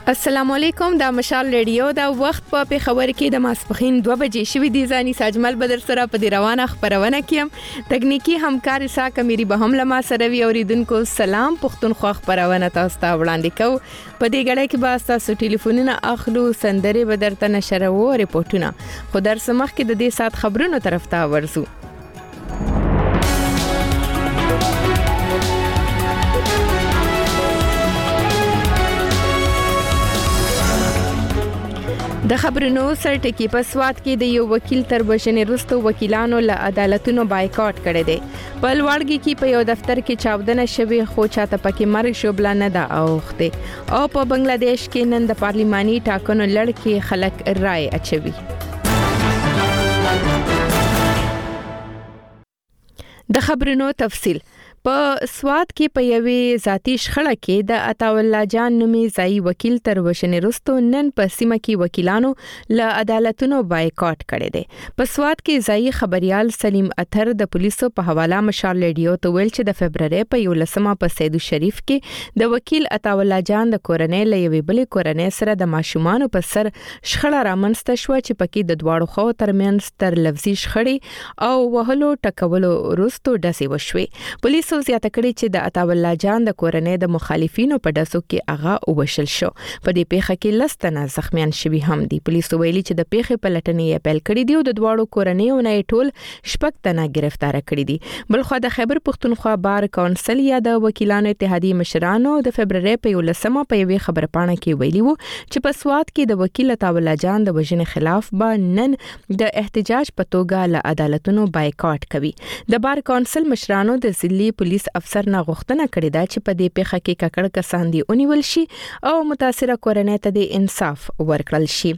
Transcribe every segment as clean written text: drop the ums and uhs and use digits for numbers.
السلام علیکم دا مشال ریډیو دا وخت په خبر کې د ماسپخین 2 بجې شوې دي ځاني ساجمل بدر سره په دی روانه خبرونه کیم تکنیکی همکار اساک میری به هم لما سره وی اوریدونکو سلام پښتونخوا خبرونه تاسو ته وړاندې کوو په دې غړې کې به تاسو ټلیفونونه اخلو سندره بدرته نشره وو ریپورتونه خو در سمخ کې د دې سات خبرونو طرف ته ورسو د خبرونو سرټکی په سواد کې د یو وکیل تر بشنې وروسته وکیلانو له عدالتونو بایکاټ کړی دی په لوړګي کې په یو دفتر کې چاودنه شوې خو چاته پکې مرګ شوبله نه ده اوخته او په بنگلاديش کې نن د پارلماني ټاکنو لړ کې خلک رائے اچوي د خبرونو تفصیل په سواد کې په یوې ذاتی شخړه کې د عطاءالله جان نومي ځای وکیل تر وشنې وروسته نن په سیمه کې وکیلانو له عدالتونو بایکاټ کړی دی په سواد کې ځای خبريال سلیم اثر د پولیسو په حواله مشال ریډیو ته ویل چې د فبرवरी په 11 په سید شریف کې د وکیل عطاءالله جان د کورنۍ له یوې بلې کورنۍ سره د ماشومان په سر شخړه رامنځته شو چې پکې د دواړو خو ترمنځ تر لفظي شخړې او وهلو ټکولو وروسته ډسې وشوي پولیس زیاته کړي چې د عطاءالله جان د کورنۍ د مخالفینو په دسو کې اغا وبشل شو په دې پیښه کې لستنه زخمیان شوي هم دي پولیس ویلي چې د پیښې په لټنې اپیل کړی دی او د دواړو کورنیو نه ټول شپږ تنه گرفتار کړي دي بلخو د خیبر پښتونخوا بار کونسل یا د وکیلانو اتحادیې مشرانو د فبرवरी په 11 په یوې خبرپاڼه کې ویلي وو چې په سواد کې د وکیل عطاءالله جان د وژنې خلاف به نن د احتجاج په توګه له عدالتونو بایکاټ کوي د بار کونسل مشرانو د ضلعي پولیس افسر نه غوښتنه کړې ده چې په دې پیښه کې ککړ کسان دي اونیول شي او متاثره کورنۍ ته د انصاف ورکړل شي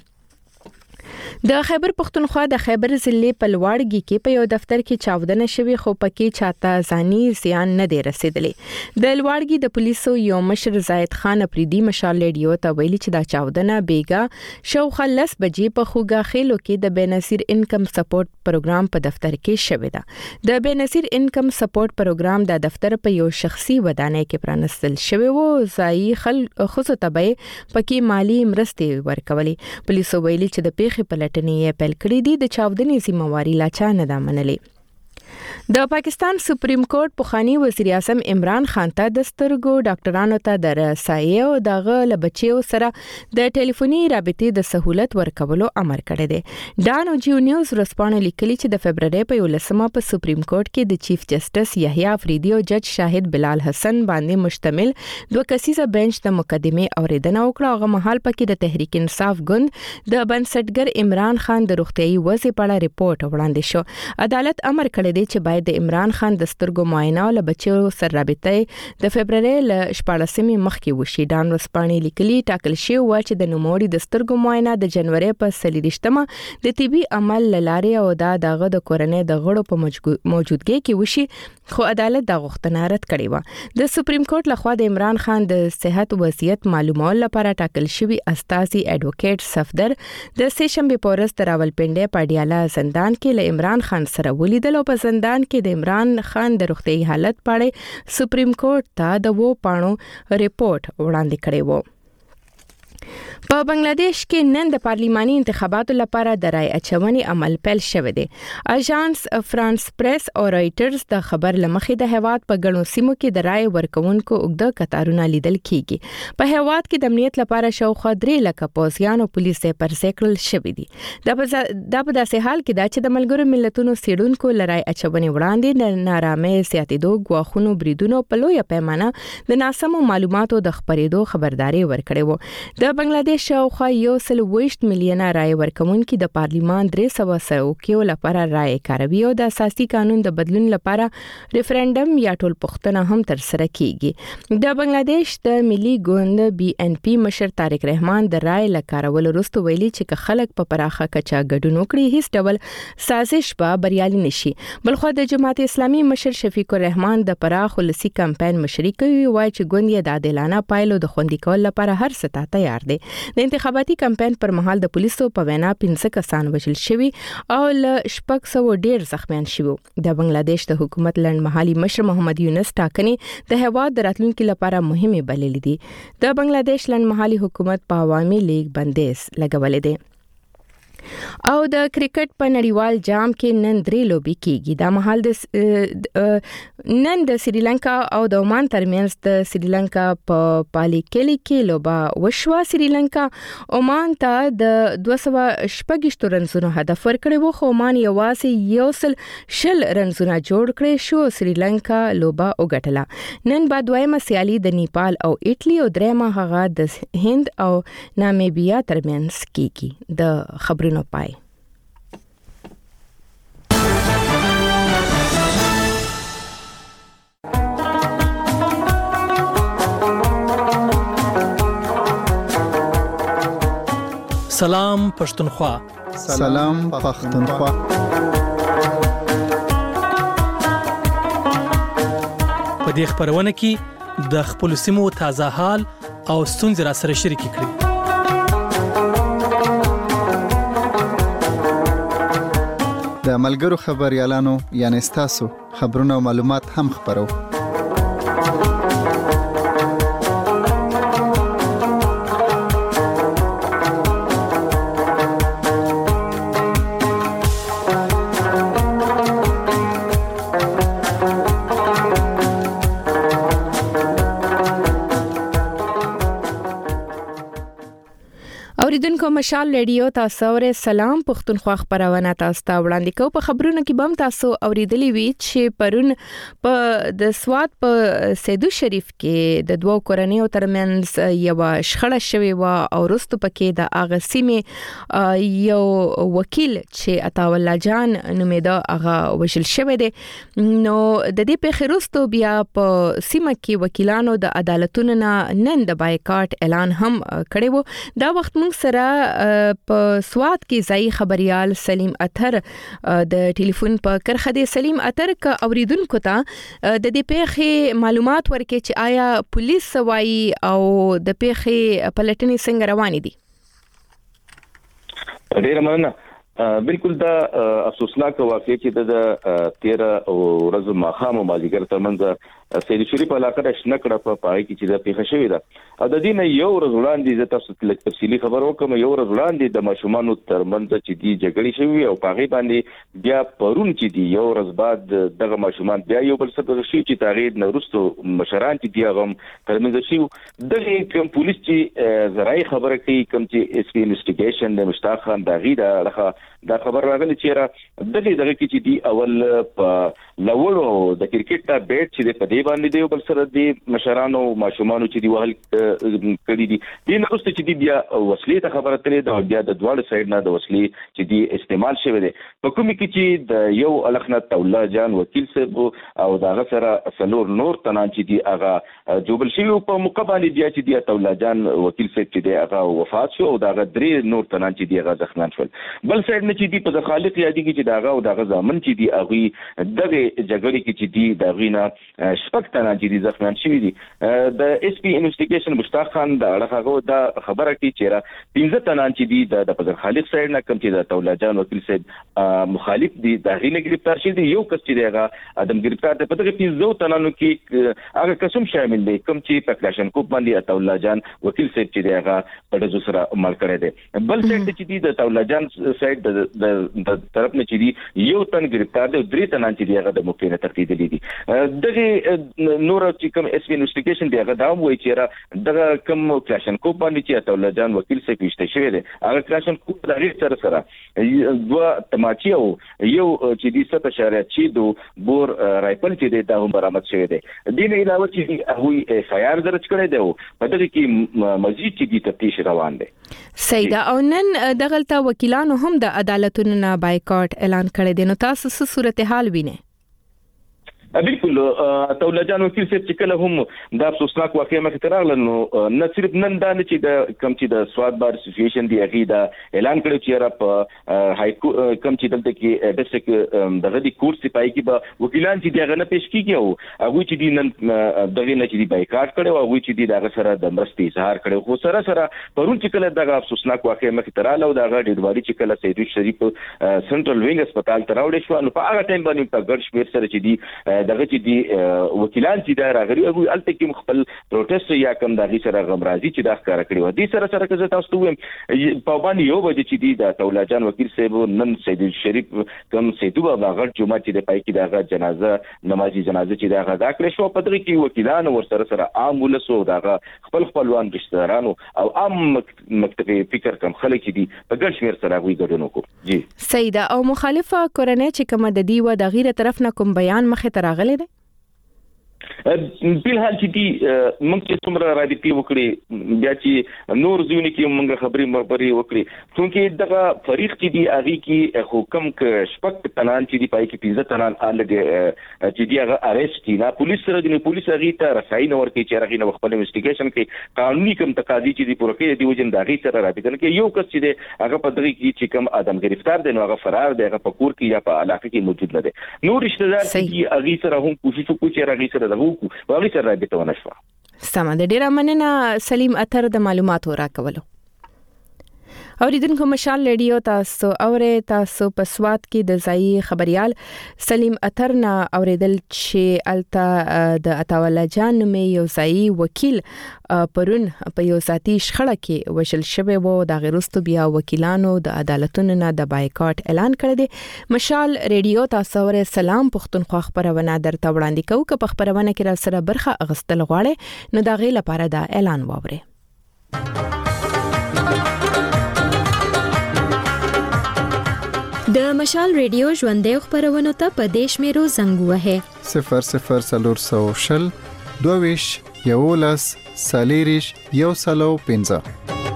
د خیبر پښتونخوا د خیبر ضلع په لوړګي کې په یو دفتر کې چاودنه شوې خو پکې چاته ځاني زیان نه دی رسیدلې د لوړګي د پولیسو یو مشر زاید خان افریدي مشال ریډیو ته ویلي چې دا چاودنه بیګا شاوخوا 10 بجې په خوګه خېلو کې د بنصیر انکم سپورټ پروګرام په دفتر کې شوې ده د بنصیر انکم سپورټ پروګرام د دفتر په یو شخصي ودانۍ کې پرانستل شوی وو ځای خصوصي تبع پکې مالی مرستې ورکولې پولیسو ویلي چې د پیښې په لټنې اپیل کړی دی د چاودنې ذمہواری لا چا نه ده منلې د پاکستان سپریم کورټ پخوانی وزیر اعظم عمران خان ته د سترګو ډاکټرانو ته د رسایي او دغه لبچیو سره د ټلیفوني رابطې د سہولت ورکولو امر کړی دی ډانو جیو نیوز رسپانه لیکلي چې د فبرवरी په 11 په سپریم کورټ کې د چیف جسټس یحیی افریدي او جج شاهد بلال حسن باندې مشتمل دوه کسیزه بنچ د مقدمه اوریدنه وکړه هغه مهال پکې د تحریک انصاف ګوند د بنسټګر عمران خان د روغتيایي وضع په اړه ریپورت وړاندې شو عدالت امر کړی دی چې باید د عمران خان د سترګو معاینه او بچو سره رابطه د فبرवरी ل 14 مخکې وشي ډان رسپانې لیکلي ټاکل شوی و چې د نوموړي د سترګو معاینه د جنوري په 23مه د طبي عمل لارې او دغه د کورنۍ د غړو په موجودګۍ کې وشي خو عدالت د غوښتنه رد کړې و د سپریم کورټ لخوا د عمران خان د صحت وضعیت معلومولو لپاره ټاکل شوی استاذي اډوکیټ صفدر د سېشنبه پورس د راولپنډي پاډیالا زندان کې له عمران خان سره ولیدل او په زندان کې د عمران خان د روغتي حالت په اړه سپریم کورټ ته د وو پاڼو ریپورت وړاندې کړی و په بنگلاديش کې نن د پارلماني انتخاباتو لپاره د رای اچونې عمل پیل شوی دی اژانس فرانس پریس او رائټرز د خبر لمخې د هواد په غنو سیمو کې د رای ورکوونکو اوږده کتارونه لیدل کیږي په هواد کې د امنیت لپاره شاوخوا 3 لک پوځیان او پولیس پر سیکل شوی دي د په داسې حال کې دا چې د ملګرو ملتونو سیډونکو لړای اچونې وړاندې د نارامې سیاتیدو غواخونو بریدونو په لوی پیمانه د ناسمو معلوماتو د خبرېدو خبرداري ورکړې و د بنگلاديش شاوخوا 1.20 میلیونه رای ورکوونکي د پارلیمان 300 سروکیو لپاره رای کاروي او د اساسي قانون د بدلون لپاره ریفرندم یا ټول پښتنه هم تر سره کیږي د بنگلاديش د ملي ګوند BNP مشر طارق رحمان د رای لکارول وروسته ویلي چې خلک په پراخه کچا ګډون وکړي هیڅ ډول سازش به بریالي نشي بلخو د جماعت اسلامي مشر شفیق الرحمن د پراخ ولسی کمپاین مشري کوي وایي چې ګوند یې د عادلانه پایلو د خوندي کول لپاره هر څه ته تیار دی. د انتخاباتي کمپاین پر مهال د پولیسو په وینا 15 کسان وژل شوي او ل 600 زخمیان شوي. د بنگلاديش د حکومت لنډمهالي مشر محمد یونس ټاکنې د هیواد د راتلونکو لپاره مهمه بللې دي. د بنگلاديش لنډمهالي حکومت په عوامي لیگ بندیز لګولې ده. او د کرکټ په نړیوال جام کې نن 3 لوبي کیږي. دا مهال د نن د سریلانکا او د عمان ترمنځ د سریلانکا په پالیکلی کې لوبه وشوه. سریلانکا عمان ته د 226 رنزونو هدف ورکړی و، خو عمان یوازې 100 رنزونه جوړ کړي شو. سریلانکا لوبه وګټله. نن بعد دویمه سیالي د نیپال او ایټلی او دریمه هغه د هند او نامیبیا ترمنځ کیږي. د خبرونو پای. سلام پښتونخوا. سلام پښتونخوا. په دې خبرونه کې د خپل سیمو تازه حال او ستونزې را سره شریک کړئ. د ملګرو خبريالانو یعنی تاسو خبرونه او معلومات هم خبرو. اوریدونکو مشال ریډیو تاسو ور سلام پښتونخوا خبرونه تاسو ته وړاندې کوم. په خبرونو کې بم تاسو اوریدلی وی چې پرون په د سواد په سیدو شریف کې د دوه کورنیو ترمنځ یو شخړه شوې و او رستو پکې د اغه سیمه یو وکیل چې عطا الله جان نومېده هغه وشل شوی دی. نو د دې په خروستو بیا په سیمه کې وکیلانو د عدالتونو نن د بایکاټ اعلان هم کړی وو. دا وخت موږ سره په سواد کې ځای خبريال سلیم اطهر د ټلیفون په کرخه دی. سلیم اطهر کا اوریدونکو ته د دې پیښې معلومات ورکړي چې آیا پولیس وایي او د پیښې پلټنې څنګه روانې دي؟ ډیر مننه. بالکل دا افسوسناک واقعي چې د 13 ورځې ماښام مازیګر ترمنځ سید شریف علاقه د شنکړه په پای کې چې د پیښه شوې ده. او د دې نه یو ورځ وړاندې د تاسو ته تفصیلی خبر وکم. یو ورځ وړاندې د ماشومان ترمنځ چې دی جګړې شوې او پاغي باندې بیا پرون چې دی یو ورځ بعد دغه ماشومان بیا یو بل څه شي چې تغیر نورستو مشران چې دی غم ترمنځ شي. دغه کوم پولیس چې زراعي خبره کوي کوم چې اس پی انویسټیګیشن د مشتاق خان دغه دا خبر راغلی چې را دغه کې چې دی اول په لولو د کرکټ ته بیٹ چې په دی باندې دی بل سره دی مشرانو ماشومانو چې دی وهل کړی دي. دین اوس چې دی بیا وسلې ته خبره تلې دا بیا د دواړو سایډ نه د وسلې چې دی استعمال شوی دی. په کوم کې چې د یو الخنت الله جان وکیل صاحب او دغه سره سلور نور تنان چې دی هغه جوبل شي په مقابله بیا چې دی الله جان وکیل صاحب چې دی هغه وفات شو او دغه درې نور تنان چې دی هغه ځخنان شول. بل سایډ نه چې دی په خالق یادی کې چې داغه او دغه ځامن چې دی هغه دغه جګړې کې چې دی دغه نه شپږ تنان چې دی ځخنان شوی دي. د اس پی انویسټیګیشن مشتاق خان دا هغه دا خبره کوي چې را 15 تنان چې دی د په خالق سایډ نه کوم چې د تولا جان وکیل صاحب مخالف دي دغه نه گرفتار شي دي. یو کس چې دغه ادم گرفتار ده په دغه 15 تنانو کې هغه قسم شامل دي کوم چې په کلاشن کوپ باندې تولا جان وکیل صاحب چې دغه په دغه سره عمل کړی دی. بل سایډ چې دی د تولا جان سایډ د طرف نه چې دی یو تن گرفتار دی او درې تنان چې دی هغه د موقع نه تقدیدلی دي. دغه نور چې کوم اس پی انویسټیګیشن دی هغه دا وایي چې دغه کوم کلاشن کوپ باندې چې تولا جان وکیل صاحب پېشته شوی دی هغه کلاشن کوپ د غیر سره دوه تماچي او یو چې دی 7.2 بور رایفل چې دی دا هم برآمد شوی دی. دین علاوه چې هغه اف آی آر درج کړی دی او په دغه کې مزید چې دی تفتیش روان دی. سیدا او نن دغلته وکیلانو هم د عدالتونو نه بایکاټ اعلان کړی دی. نو تاسو څه صورتحال وینئ؟ بالکل تولا جان وکیل صاحب چې کله هم د افسوسناک واقعې مخ ته راغله نو نه صرف نن دا نه چې د کم چې د سواد بار اسوسییشن دی هغه دا اعلان کړی چې را په های کم چې دلته کې ډیسټریکټ دغه دی کورس سپای کې به وکیلان چې دغه نه پېښ کیږي او هغه چې دی نن دغه نه چې دی بایکاټ کړي او هغه چې دی دغه سره د مرستې اظهار کړي خو سره پرون چې کله دغه افسوسناک واقعې مخ ته رااله او دغه ډیډواري چې کله سید شریف سنټرل وینګ هسپتال ته راوړل شو نو په هغه ټایم باندې په ګډ شمیر سره چې دی دغه چې دی وکیلان چې دا راغلي او الته کې خپل پروټیست یا کم دغه سره غمرازي چې دا ښکار کړی و دي سره که تاسو ته وایم په باندې یو بجې چې دی د تولا جان وکیل صاحب نن سید شریف کم سیدو بابا غړ جمعه چې د پای کې دغه جنازه نمازي جنازه چې دغه دا کړی شو په دغه کې وکیلان ور سره عام ولسو دغه خپلوان رشتہدارانو او عام مکتبي فکر کم خلک چې دی په ګډ شمیر سره غوي ګډون وکړي جی سیده او مخالفه کورنۍ چې کوم د دی و د غیره طرف نه کوم بیان مخه ته راغلی دی په حال چې دی موږ چې څومره راځي وکړي بیا چې نور ځونه کې موږ خبرې مربري وکړي څونکه دغه فریق چې دی هغه کې حکم ک شپک تنان چې دی پای کې 15 تنان الګ چې دی هغه اریسټ نه پولیس سره دی پولیس هغه ته رسای نه ورکړي چې هغه نه خپل انویسټیګیشن کوي قانوني کوم تقاضي چې دی پوره کوي دی وجن دغه سره رابطه کوي یو کس چې دی هغه په دغه کې چې کوم ادم گرفتار دی نو هغه فرار دی هغه په کور کې یا په علاقه کې موجود نه دی نور رشتہدار چې هغه سره هم کوشش وکړي چې هغه سره دغه واغی سره راځي ونه شو سم د ډیره مننه سلیم اتر د معلوماتو راکولو اوریدونکو مشال ریډیو تاسو تاسو په سواد کې د ځای خبريال سلیم اتر نه اوریدل چې التا د عطاولا جان مې یو ځای وکیل پرون په یو ساتي شخړه کې وشل شوی وو د غیرستو بیا وکیلانو د عدالتونو نه د بایکاټ اعلان کړی دی مشال ریډیو تاسو سلام پښتونخوا خبرونه درته وړاندې کوو که په خبرونه کې را سره برخه اغستل غواړي نو دا غي لپاره دا اعلان واوري د مشال ریډیو ژوندې خبرونه ته په دیش میرو زنګ وه 00 22 یولس سالیریش یو سلو 15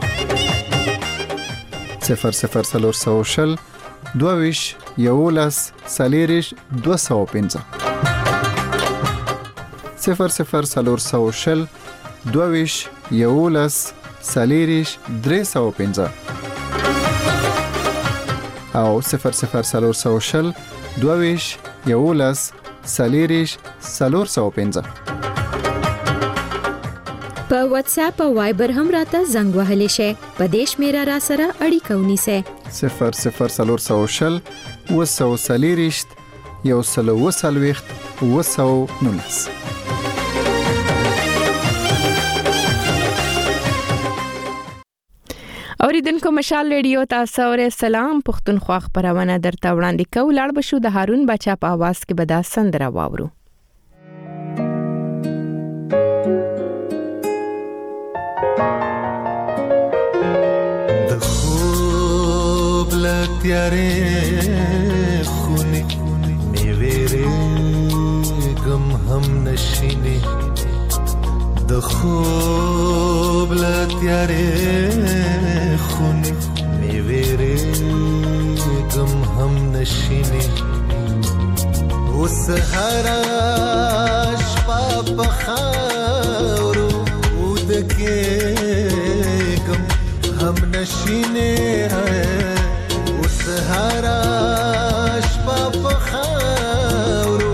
00 22 یولس سالیریش 215 00 22 یولس سالیریش 315 او 00 22 یولس سالیریش 415 په واتس اپ او وایبر هم راته زنګ وهلی شي په دیش میرا را سره اړیکه ونیسه 00 وسو سالیریش یو سلو وسلويخت وسو نونس اوریدونکو مشال ریډیو تاسو سلام پښتونخوا خبرونه درته وړاندې کوو لاړ بشو د هارون بچا په आवाज کې به دا سندره واورو د خوب لتیارې خونی میویرې غم هم نشینه د خوب لتیارې خونی میویرې غم هم نشینه وسهرا شپه په خاورو ودکې غم هم نشینه وسهرا شپه په خاورو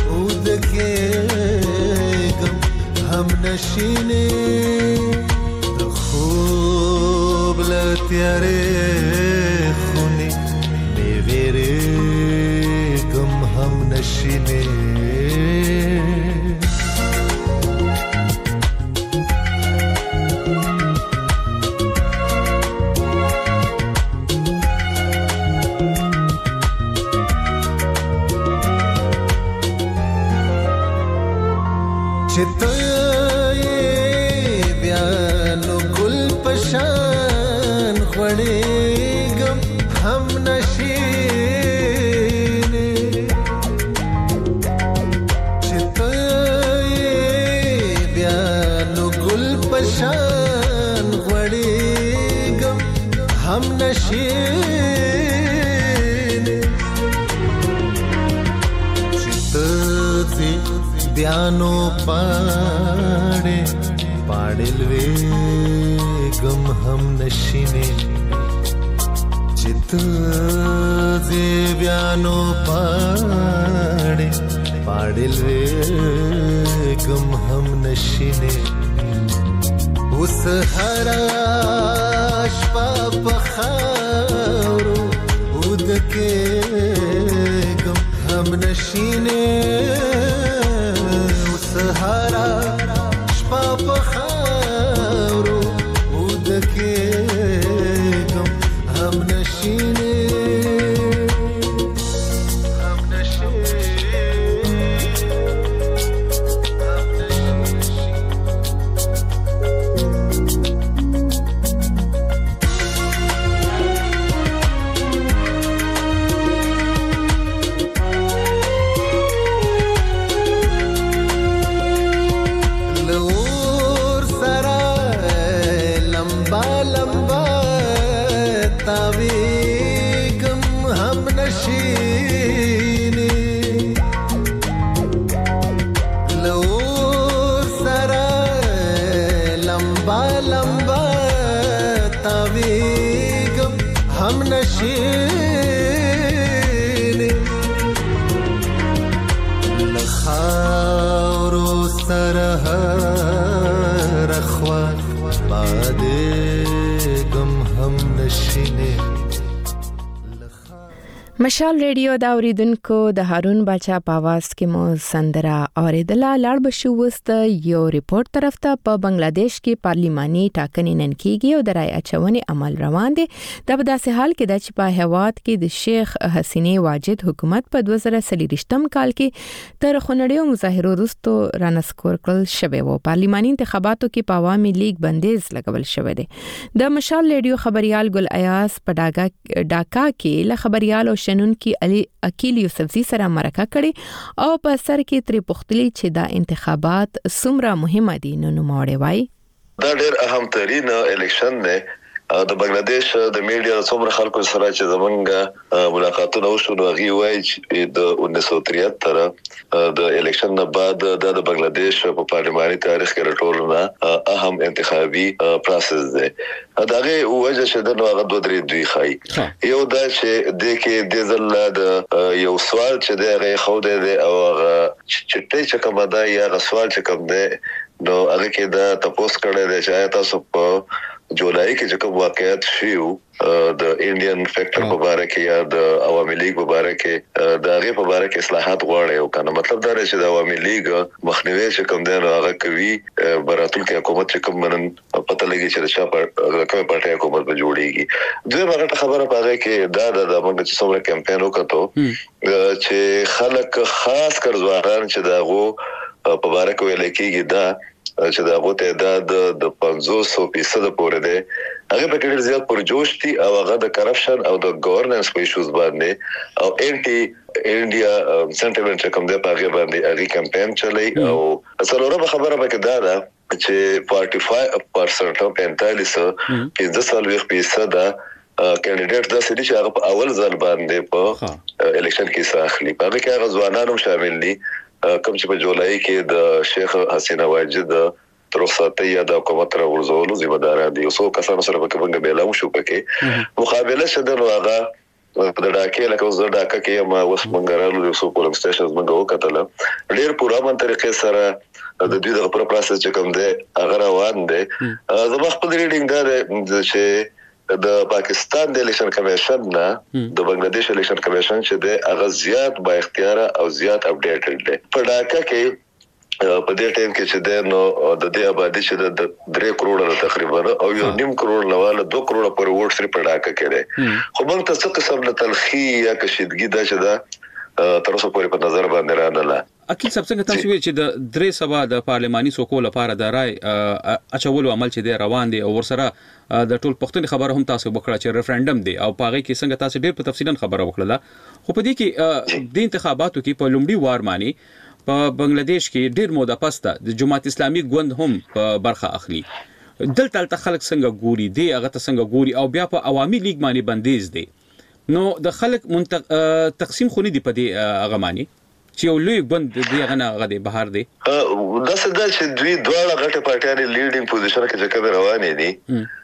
ودکې غم هم نشینه د خوب لتیارې خونی میویرې غم هم نشینه چته بیا نو ګل پشان خړېګم هم نشینه چته بیا نو ګل پشان خړېګم هم نشینه چته بيانو پاڑے پاڑلوے غم هم نشینه چت دې بيانو پاڑے پاڑلوے غم هم نشینه اوس هر شپه په خاورو ودکه غم هم نشینه اوس هر شپه په خاورو ودکه غم هم نشینه مشال ریډیو دا اوریدونکو د هارون باچا په आवाज کې مو سندره اوریدله. لاړ بشو وست یو ریپورت طرف ته. په بنگلاديش کې پارلیماني ټاکنې نن کېږي او د رای اچونې عمل روان دي. دا په داسې حال کې د چې په هواد کې د شیخ حسینه واجد حکومت په 2023 کال کې تر خونړیو مظاهرو وروسته رانسکور کړل شوی و. پارلیماني انتخاباتو کې په عوامي لیگ بندیز لګول شوی دی. د مشال ریډیو خبريال ګل ایاس په ډاکا کې له خبريال او شنن کی علي اکیل یوسفزي سره مرکه کړي او په سر کې تری پختلی چې دا انتخابات څومره مهمه دي نو نوموړي وای دا ډېر اهم ترين الیکشن نه د بنگلاديش د میډیا څومره خلکو سره چې زمونږ ملاقاتونه وشو نو غي وای چې د 1973 د الیکشن نه بعد د بنگلاديش په پارلماني تاریخ کې راټولونه اهم انتخابي پروسس دی. داغه وجه چې د نوغه دوه درې دوی خای یو دا چې د کې د زل د یو سوال چې دغه خو د او چې کوم دا یا سوال چې کوم دی نو هغه کې دا تاسو کړه د چې تاسو په جولای کې کوم واقعیت شیو د انډین فیکټر په اړه کې یا د عوامي لیگ په اړه کې د هغه په اړه کې اصلاحات غواړي او کنه مطلب دا چې د عوامي لیگ مخنیوي چې کوم دی هغه کوي براتل کې حکومت چې کوم منن پته لګي چې شا پر کومه پارټي حکومت به جوړيږي. دوی هغه خبره پاره کې دا د موږ چې څومره کمپاین وکړو چې خلک خاص کر ځوانان چې داغو په اړه کې ویل کېږي دا چې دا غوته د 500% پورې ده هغه په ډېر زیات پرجوش دي او هغه د کرپشن او د ګورننس په ایشوز باندې او انټي انډیا سنټیمنت کوم ده په هغه باندې هغه کمپاین چلای او څلورمه خبره پکې دا ده چې 45% او 45% دا کینډیډیټ د سړي چې هغه په اول ځل باندې په الیکشن کې ساخلي په هغه کې هغه ځوانانو شامل دي کوم چې په جولای کې د شیخ حسینه واجد ترخصاتي یا د حکومت راوړلو ذمہ دار دي او څو کسانو سره په کومه بیلام شو پکې مقابله شته نو هغه د ډاکې لکه زړه ډاکه کې ما وس منګرالو یو څو پولینګ سټیشنز موږ وکړل ډېر پورامن طریقې سره د دې د پروسس چې کوم دی هغه روان دی. زما خپل ریډینګ دا چې د پاکستان د الیکشن کمیشن نه د بنگلاديش الیکشن کمیشن چې د هغه زیات با اختیار او زیات اپډیټډ دی. په ډاکا کې په دې ټیم کې چې د نو د دې آبادی چې د 3 کروڑ تقریبا او 1.5 کروڑ لواله 2 کروڑ پر ووټ سره په ډاکا کې دی. خو موږ تاسو قسم له تلخی یا کشیدګي دا چې دا تر اوسه پورې په نظر باندې رانه اکیل سب څنګه تاسو وی چې د 3 سبا د پارلماني سوکو لپاره د رای اچولو عمل چې دی روان دی او ورسره د ټول پښتون خبره هم تاسو وکړه چې ریفرندم دی او پاغه کې څنګه تاسو ډیر په تفصیلا خبره وکړه. خو په دې کې د انتخاباتو کې په لومړي وار معنی په بنگلاديش کې ډیر موده پسته د جماعت اسلامي ګوند هم برخه اخلي. دلته خلک څنګه ګوري دی هغه څنګه ګوري او بیا په عوامي لیگ باندې بندیز دی نو د خلک تقسیم خونی دی په دې هغه معنی چې یو لوی بند دی غنه غدي بهر دی دا څه دا چې دوی دواړه غټه پارټیانې لیډینګ پوزیشن کې ځکه روانې دي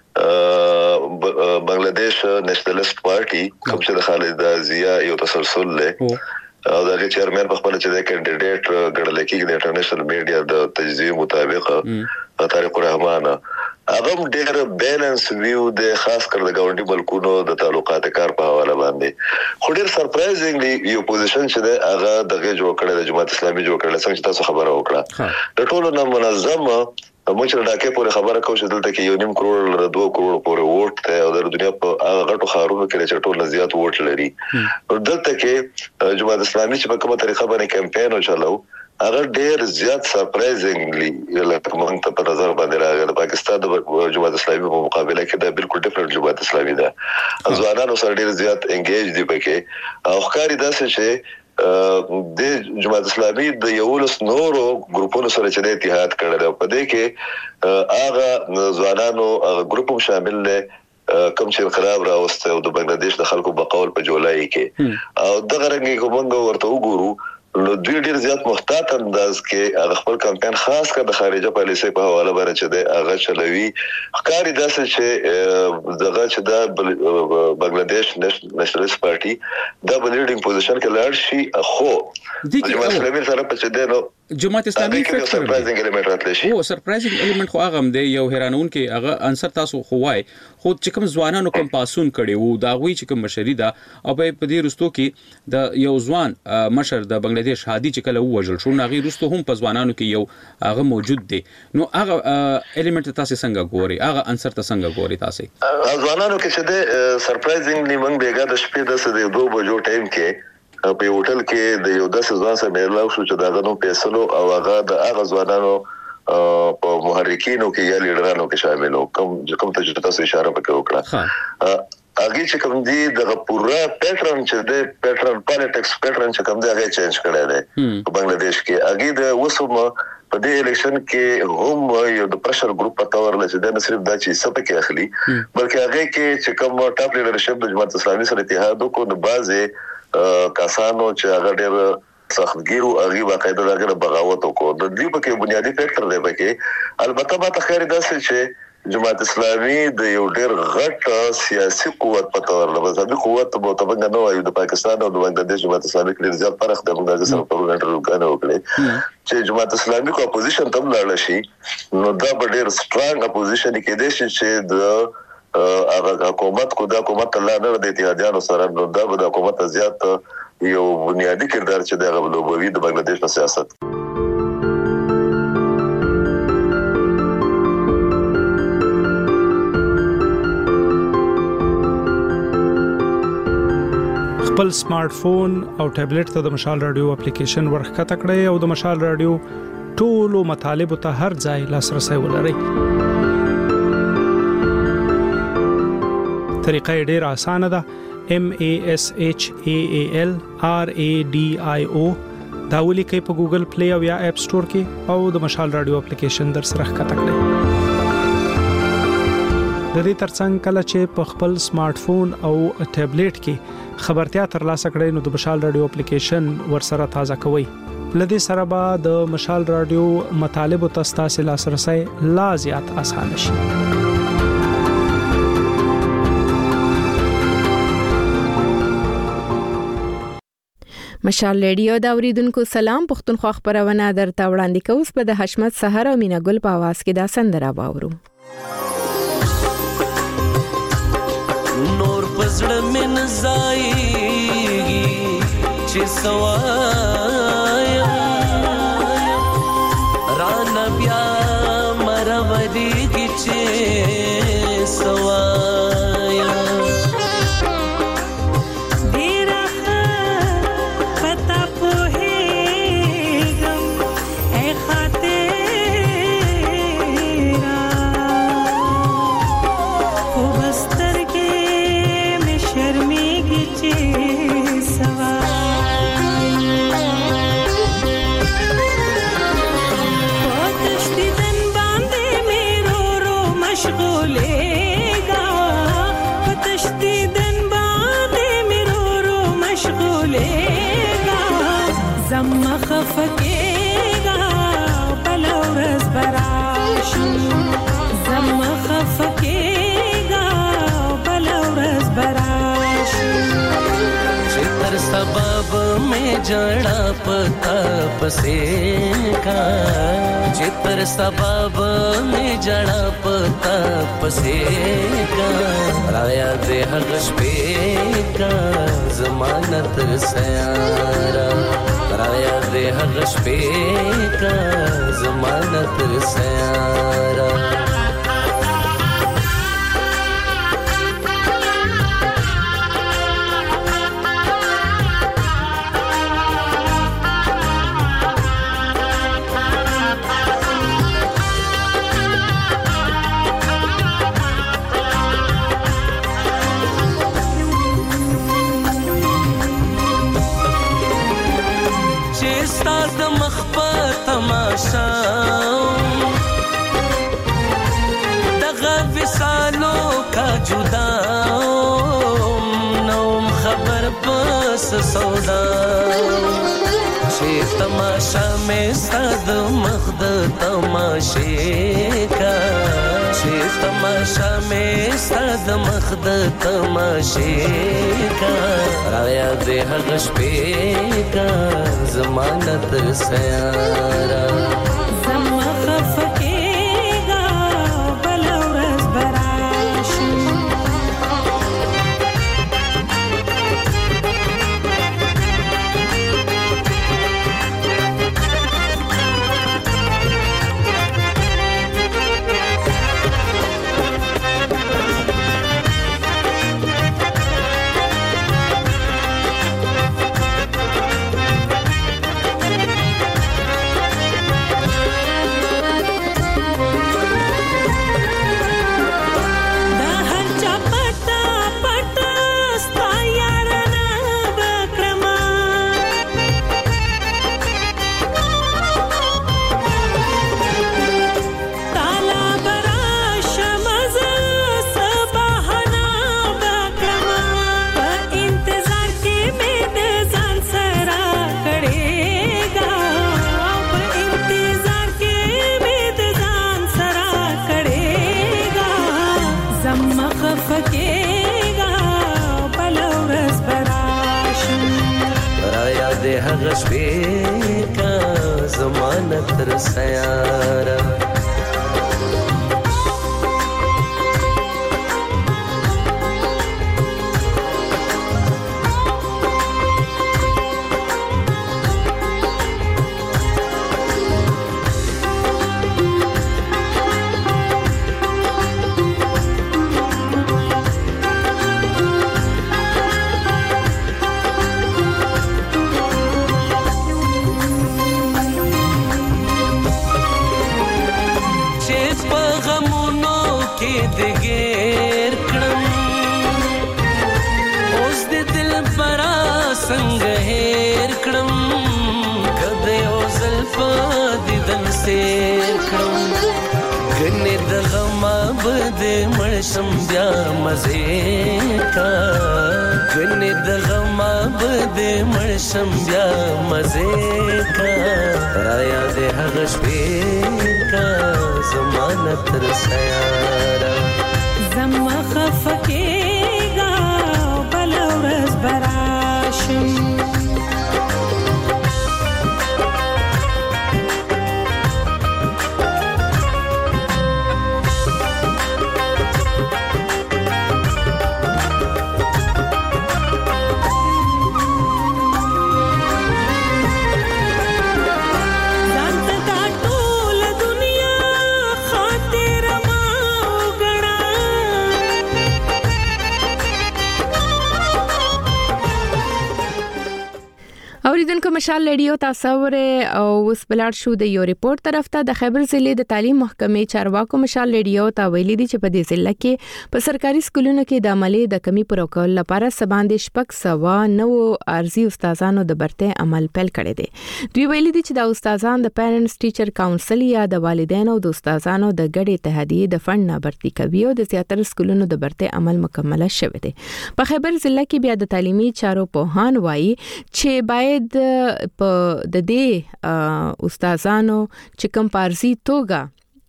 بنگلاديش نېشنلست پارټي کوم چې د خالد ضیا یو تسلسل له او دا چیرمن په خپل چې د کینډیډیټ ګڼل کېږي د انټرنیشنل میډیا د تجزیه مطابق طارق الرحمن هغه ډېر بیلانس ویو د خاص کر د گاونډي ملکونو د تعلقات کار په حواله باندې خو ډېر سرپرایزینګلی یو پوزیشن چې د هغه دغه جوړ کړل د جماعت اسلامي جوړ کړل څنګه تاسو خبره وکړه د ټولو نه منظم موږ راکې پورې خبره کوو چې دلته کې 1.5 کروڑ ل 2 کروڑ پورې ووټ ته او د دنیا په هغه غټو خارونو کې چې ټول زیات ووټ لري دلته کې جماعت اسلامي چې په کومه طریقه باندې کمپاین وچلو هغه ډېر زیات سرپرایزینګلی لکه موږ ته په نظر باندې راغلی د پاکستان د جماعت اسلامي په مقابله کې دا بالکل ډیفرنٹ جماعت اسلامي ده ځوانانو سره ډېر زیات انګیج دي پکې او ښکاري داسې چې د جماعت اسلامي د یولس نورو ګروپونو سره چې د اتحاد کړل په دې کې هغه ځوانانو ګروپ شامل نه کوم چې انقلاب راوسته او د بنگلاديش د خلکو بقول په جولای کې او دغه رنګ کومنګ ورته وګورو نو دوی ډیر زیات محتاط انداز کې هغه خپل کمپاین خاص کر د خارجه پالیسي په حواله باندې چې د هغه چلوي ښکاری داسې چې دغه چې د بنگلاديش نېشنلست پارټي د لیډینګ پوزیشن کې لاړ شي خو د جماعت اسلامي سره په څه دی نو جماعت اسلامي فکر سرپرایزینګ الیمنت راتلی شي او سرپرایزینګ الیمنت خو هغه هم دی یو حیرانون کې هغه عنصر تاسو خو وای خو چې کوم ځوانانو کوم پاسون کړي وو دا غوي چې کوم مشري ده او په دې رستو کې د یو ځوان مشر د بنگلاديش هادي چې کله وژل شو ناغي رستو هم په ځوانانو کې یو هغه موجود دی نو هغه الیمنت تاسو څنګه ګوري هغه عنصر تاسو څنګه ګوري تاسو ځوانانو کې چې د سرپرایزینګلی موږ بیګا د شپې د 2 بجو ټایم کې په هوټل کې د یو داسې ځوان سره مېلاو شو چې داغه نو پیسلو او هغه د هغه ځوانانو په محرکینو کې یا لیډرانو کې شامل وو کوم ته تاسو اشاره وکړه هغه چې کوم دي د پورا پیټرن چې د پیټرن پالیټکس پیټرن چې کوم دی هغه چینج کړی دی په بنگلاديش کې هغه د وسوم په دې الیکشن کې هم یو د پرشر ګروپ په تور لږ د صرف دا چې سپه کې اخلي بلکې هغه کې چې کوم ټاپ لیډرشپ د جماعت اسلامي سره اتحاد وکړ د بازه کسانو چې هغه ډېر سختګیرو هغه باقاعده دغه بغاوت وکړ د دې په کې بنیادی فیکٹر دی پکې البته ما ته خیر داسې چې جماعت اسلامي د یو ډېر غټ سیاسي قوت په تور لږه قوت په توګه نو ایو د پاکستان او د بنگلاديش جماعت اسلامي کې ډېر زیات فرق دی موږ سره په انټرویو کې وکړي چې جماعت اسلامي کو اپوزیشن تم لاړ شي نو دا ډېر سټرانګ اپوزیشن کې دی چې د هغه حکومت کو د حکومت لا نه د اتحادیانو سره نو دا د حکومت زیات یو بنیادی کردار چې د غوړوي د بنگلاديش په سیاست خپل سمارټ فون او ټابلیټ ته د مشال رادیو اپلیکیشن ورخکته کړئ او د مشال رادیو ټولو مطالب ته هر ځای لاسرسي ولرئ. طریقه ډېر اسانه ده. MASHAAL RADIO دا ولیکئ په ګوګل پلی او یا اپ سٹور کې او د مشال رادیو اپلیکیشن در سره ښکته کړئ. د دې ترڅنګ کله چې په خپل سمارټ فون او ټابلیټ کې خبرتیا ترلاسه کړئ نو د مشال رادیو اپلیکیشن ورسره تازه کوئ. لدې سره به د مشال رادیو مطالب او تاسو لاسرسي لا زیات اسانه شي. مشال ریډیو دا اوریدونکو سلام پښتونخوا خبرونه درته وړاندې کوم په د حشمت سحر او مینا ګل په आवाज کې دا سندره باورو. نور پزړه من زایږي چې سوایا ران بیا مرودي کې چې سوایا زما خفقېږه بل ورځ براشي زما خفقېږه بل ورځ براشي چې تر سبب مې جړه پتا پسې کا چې تر سبب مې جړه پتا پسې کا رایا دې هغه شپې کا ضمانت سیارا رایا دې هغه شپې کا ضمانت سیارا دغه وسالو کا جدا نوم خبر پس سودا چې تماشا مې صد مخد تماشې کا چې تماشا مې صد مخد تماشې کا رایا دې هغه شپې کا ضمانت سیارا زما خفقېږه بل ورځ براشي هغه شپې کا ضمانت سیارا دګیر کړم اوس د دل پرا څنګه هېر کړم کده او زلف دیدن سیر کړم ګنې د غم بد مرشم بیا مزه کا ګنې د غم بد مرشم بیا مزه کا رایا دې هغه شپې کا ضمانت سیارا زما خفقېږه بل ورځ براشي اوریدونکو مشال رادیو تصور او اوس بلار شو د یو ریپورت طرف ته د خیبر ضلع د تعلیم محکمې چارواکو مشال رادیو ته ویلي دي چې په دې ضلع کې په سرکاري سکولونو کې د عملي د کمی پر کول لپاره سباندې شپږ سوا نو ارزي استادانو د برته عمل پیل کړی دی. دوی ویلي دي چې د استادان د پیرنټس ټیچر کونسل یا د والدینو او د استادانو د ګډې اتحادیې د فند نه برتي کوي او د زیاتره سکولونو د برته عمل مکمل شوی دی. په خیبر ضلع کې بیا د تعلیمي چارو په هان وایي چې باید په د دې استادانو چې کوم پارزي توګه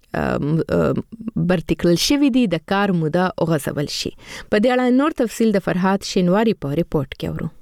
برتکل شوی دی د کار موده او غزول شي. په دې اړه نور تفصیل د فرحات شینواری په ریپورت کې اورو.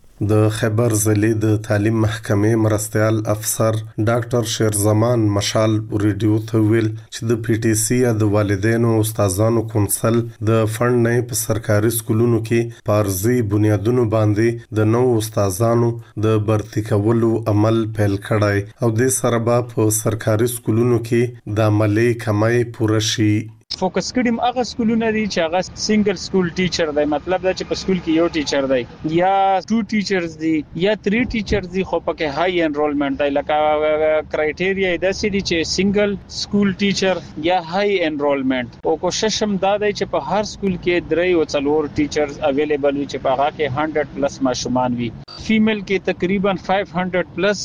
د خیبر ضلع د تعلیم محکمې مرستيال افسر ډاکټر شیرزمان مشال ریډیو ته ویل چې د پی ټی سی یا د والدینو او استادانو کونسل د فند نه په سرکاري سکولونو کې پارزي بنیادونو باندې د نو استادانو د برتی کولو عمل پیل کړای او د سربا په سرکاري سکولونو کې د عملي کمای پوره شي. فوکس کړم هغه سکولونه دي چې هغه سنگل سکول ټیچر دی، مطلب دا چې په سکول کې یو ټیچر دی یا 2 ټیچرز دي یا 3 ټیچرز دي، خو پکې هاي انرولمنت دی. لکه کرایټیریا د سړي چې سنگل سکول ټیچر یا هاي انرولمنت، او کوشش هم دا دی چې په هر سکول کې 3 او 4 ټیچرز اویلیبل وي چې په هغه کې 100 پلس ماشومان وي. فیمیل کې تقریبا 500 پلس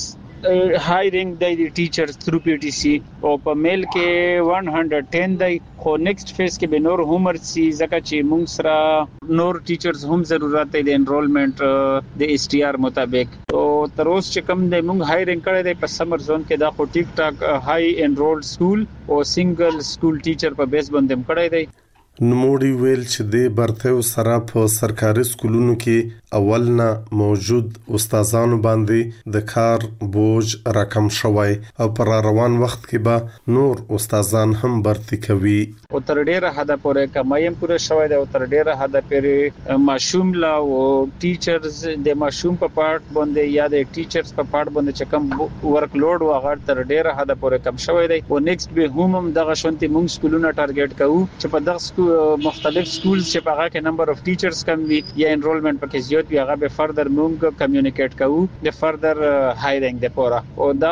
hiring the teachers through PTC او په میل کې 110 دی. خو نیکسٹ فیز کې به نور همر سي ځکه چې موږ سره نور ټیچرز هم ضرورت دی د انرولمنت د اس ټي آر مطابق. او تر اوسه چې کوم دی موږ هایرینګ کړی دی په سمر زون کې دا خو ټیک ټاک هاي انرولډ سکول او سنگل سکول ټیچر په بیس باندې کړی دی. نموړي ویل چې د برته سره په سرکاري سکولونو کې اولنا موجود استادانو باندې د کار بوج رقم شوی او پر روان وخت کې به نور استادان هم برتی کوي. او تر ډیره حد پورې کمایم پوره شوی دی او تر ډیره حد پورې ماشوم لا او ټیچرز د ماشوم په پارت باندې یا د ټیچرز په پارت باندې چې کم ورک لوډ واغړ تر ډیره حد پورې کم شوی دی. او نیکسټ به هم دغه شونتي موږ سکولونه ټارګټ کوو چې په دغه مختلف سکولز چې په هغه کې نمبر اف ټیچرز کم وي یا انرولمنت پکې زیات وي، هغه به فردر موږ کمیونیکیټ کوو د فردر هایرینګ د پورا. او دا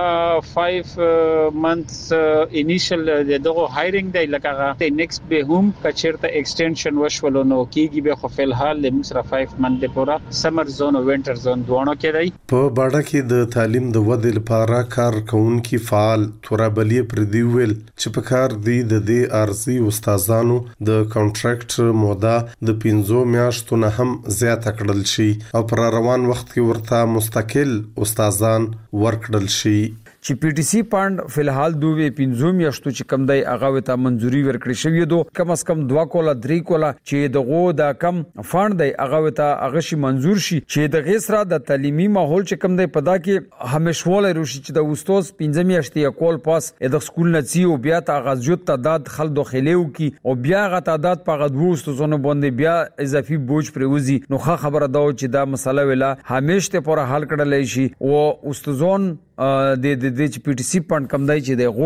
5 منثس انیشل دغه هایرینګ دی، لکه هغه نیکسټ به هم کچرته ایکسټنشن وشولو نو کیږي به خو فلحال د موږ سره 5 منث د پورا سمر زون او وینټر زون دوه کې دی. په باډه کې د تعلیم د ودې لپاره کار کوونکي فعال تورابلی پردي ویل چې په کار دی د دې ارزي استادانو د کانټراکټ موده د 15 میاشتو نه هم زیاته کړل شي او پر روان وخت کې ورته مستقل استادان ورکړل شي. چې پی ټی سی فند فلحال دوی 15 میاشتو چې کم دی هغه ته منځوري ورکړی شوی دو، کم از کم 2 کولا 3 کولا چې دغه د کم فند دی هغه ته هغه شي منځور شي چې د غیسرا د تعلیمي ماحول چې کم دی پدا کې همیشواله روشي چې د استاد 15 میاشتې کول پاس د سکول نڅي او بیا ته غزوت تعداد خل داخليو کی او بیا غ تعداد په غدو استادونو باندې بیا اضافي بوج پروزي. نو خبره دا چې دا مسله ویلا همیشه پر حل کړل شي او استادون د چې پی ټی سی فند کم دی چې دغه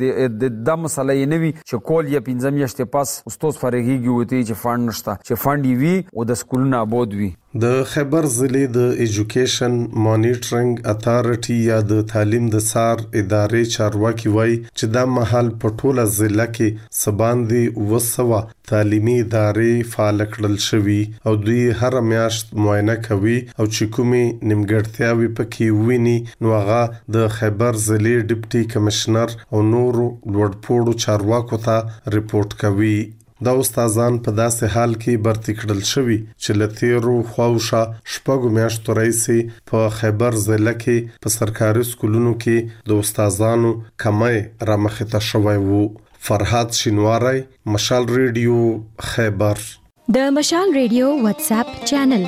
چې د مسله یې نوي چې کول یا 15 میاشتې پاس استاد فرهیږي وتی چې فند نشته چې فند وي او د سکولونو آباد وي. د خیبر ضلع د ایجوکیشن مانیټرینګ اتارټي یا د تعلیم د سار ادارې چارواکي وای چې د محل په ټوله ضلع کې سباندي وسوه تعلیمي ادارې فعال کړل شوی او دوی هر میاشت معاینه کوي او چې کومي نیمګړتیاوي پکې ویني نو هغه د خیبر ضلع ډیپټي کمشنر او نورو لوړپوړو چارواکو ته ریپورت کوي. دا استادان په داسې حال کې برتی کړل شوی چې لتیرو خواوشا شپږ میاشتو راځي په خیبر ضلع کې په سرکاري سکولونو کې د استادانو کمای رامخته شوی وو. فرحات شینواری، مشال ریډیو، خیبر. د مشال ریډیو واتس اپ چینل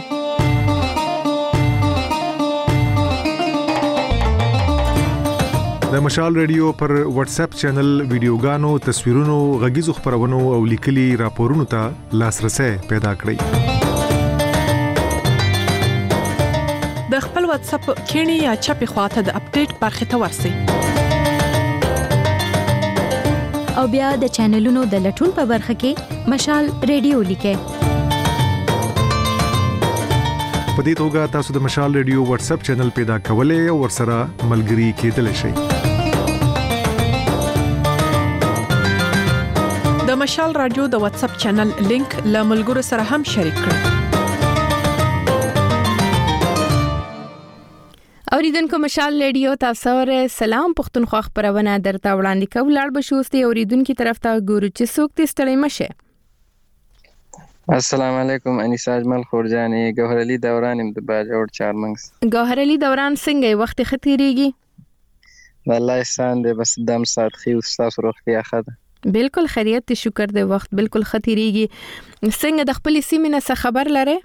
د مشال ریډیو پر واتس اپ چینل ویډیوګانو، تصویرونو، غږیزو خبرونو او لیکلي راپورونو ته لاسرسي پیدا کړئ. د خپل واتس اپ کینی یا چپی خواته د اپډیټ برخه ته ورسی او بیا د چینلونو د لټون په برخه کې مشال ریډیو لیکه. په دې توګه تاسو د مشال ریډیو واتس اپ چینل پیدا کولای او ورسره ملګري کېدلی شئ. د مشال رادیو د واتس اپ چینل لینک له ملګرو سره هم شریک کړئ. اوریدونکو مشال ریډیو تاسو سره سلام پښتونخوا خبرونه درته وړاندې کوم. لاړ بشوستي اوریدونکو طرف ته ګورو چې څوک دې ستړي مشه. السلام علیکم انیسا اجمل خورجانی ګوهر علي دوران د باجوړ چارمنګس. ګوهر علي دوران څنګه وخت ختیریږي؟ والله احسان دې بس دم سات خي استاد روغتیا خده. بالکل خیریت شکر دې وخت بالکل ختیریږي. څنګه د خپل سیمې نه خبر لره؟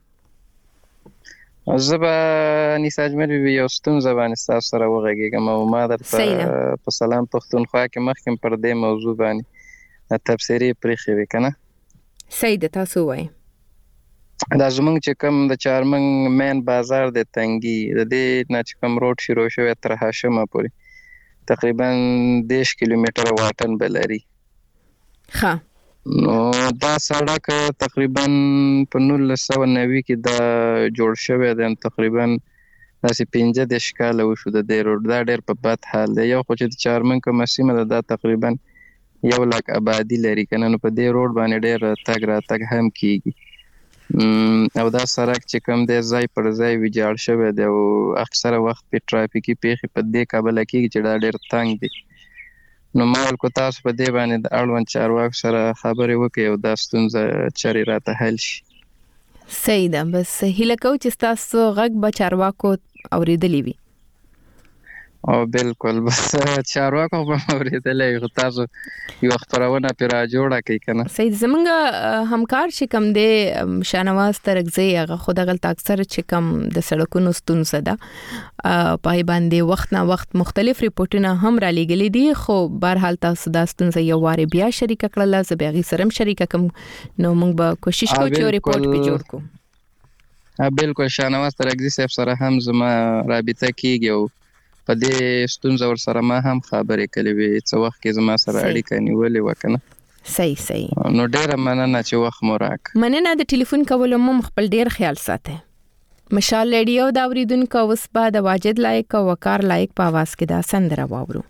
زبا انیسا اجمل یو ستونزه باندې تاسو سره وغږیږم او ما درته په سلام پښتونخوا کې مخکې پر دې موضوع باندې تفسیری پرېخي وکنه. سید تاسو وای دا زمونږ چې کوم د چارمنګ مین بازار د تنګي د دې نه چې کوم روډ شروع شوی تر هاشمه پورې تقریبا 10 کیلومتر واټن بلري. ها نو دا سړک تقریبا په 1990 کې دا جوړ شوی دی، تقریبا داسې 15 کال وشو د دې روډ. دا ډېر په بد حال دی. یو خو چې د چارمنګ کومه سیمه ده دا تقریبا 100,000 آبادی لري کنه، نو په دې روډ باندې ډېر تګ راتګ هم کیږي او دا سړک چې کوم دی ځای پر ځای ویجاړ شوی دی او اکثره وخت په ټرافیکي پیښې په دې کابل کې چې دا ډېر تنګ دی. نو مال کو تاسو په دې باندې د اړوند چارواکو سره خبرې وکړئ او دا ستونزه چاري راته حل شي. صحیح ده. بس هیله کوم چې تاسو غږ به چارواکو اوریدلی وي. او بالکل بس چارواکو په اوریدلې تاسو یو خبرونه پر جوړه کوي کنه. صحیح. زمونږ همکار چې کوم دی شانواز ترغزی هغه خود غلط اکثر چې کوم د سړکونو ستونزه ده پای باندې وخت نه وخت مختلف ریپورتونه هم را لګلې دي، خو بهر حال تاسو دا ستونزه یو واره بیا شریک کړل زبېغي سرم شریک کوم نو موږ به کوشش کوو چې ریپورت به جوړ کوو. بالکل شانواز ترغزی صاحب سره هم زما رابطه کیږي او په دې ستونزه ور سره ما هم خبرې کړې وې څو وخت کې زما سره اړیکه نیولې وکنه. صحیح. نو ډېر مننه چې وخت مو راک. مننه د ټلیفون کولو مو خپل ډېر خیال ساته. مشال ریډیو دا اوریدونکو اوس به د واجد لایق او وقار لایق په आवाज کې دا سندره واورو.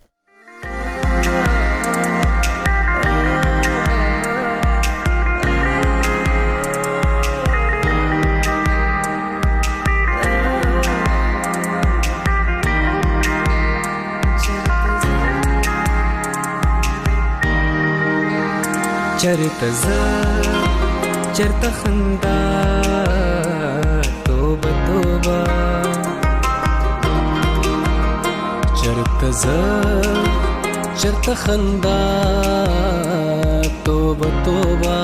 چرته ز چرته خندا توبه توبه چرته ز چرته خندا توبه توبه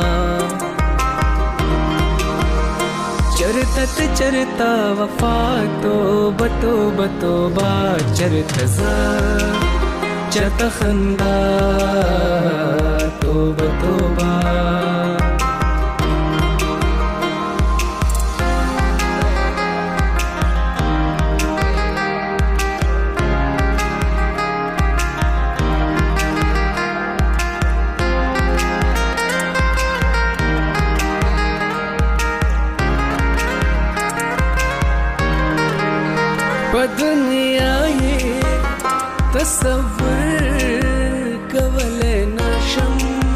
چرته چرته وفا توبه توبه توبه چرته ز چرته خندا توبه توبه په دنیا یې تصور کولای نشم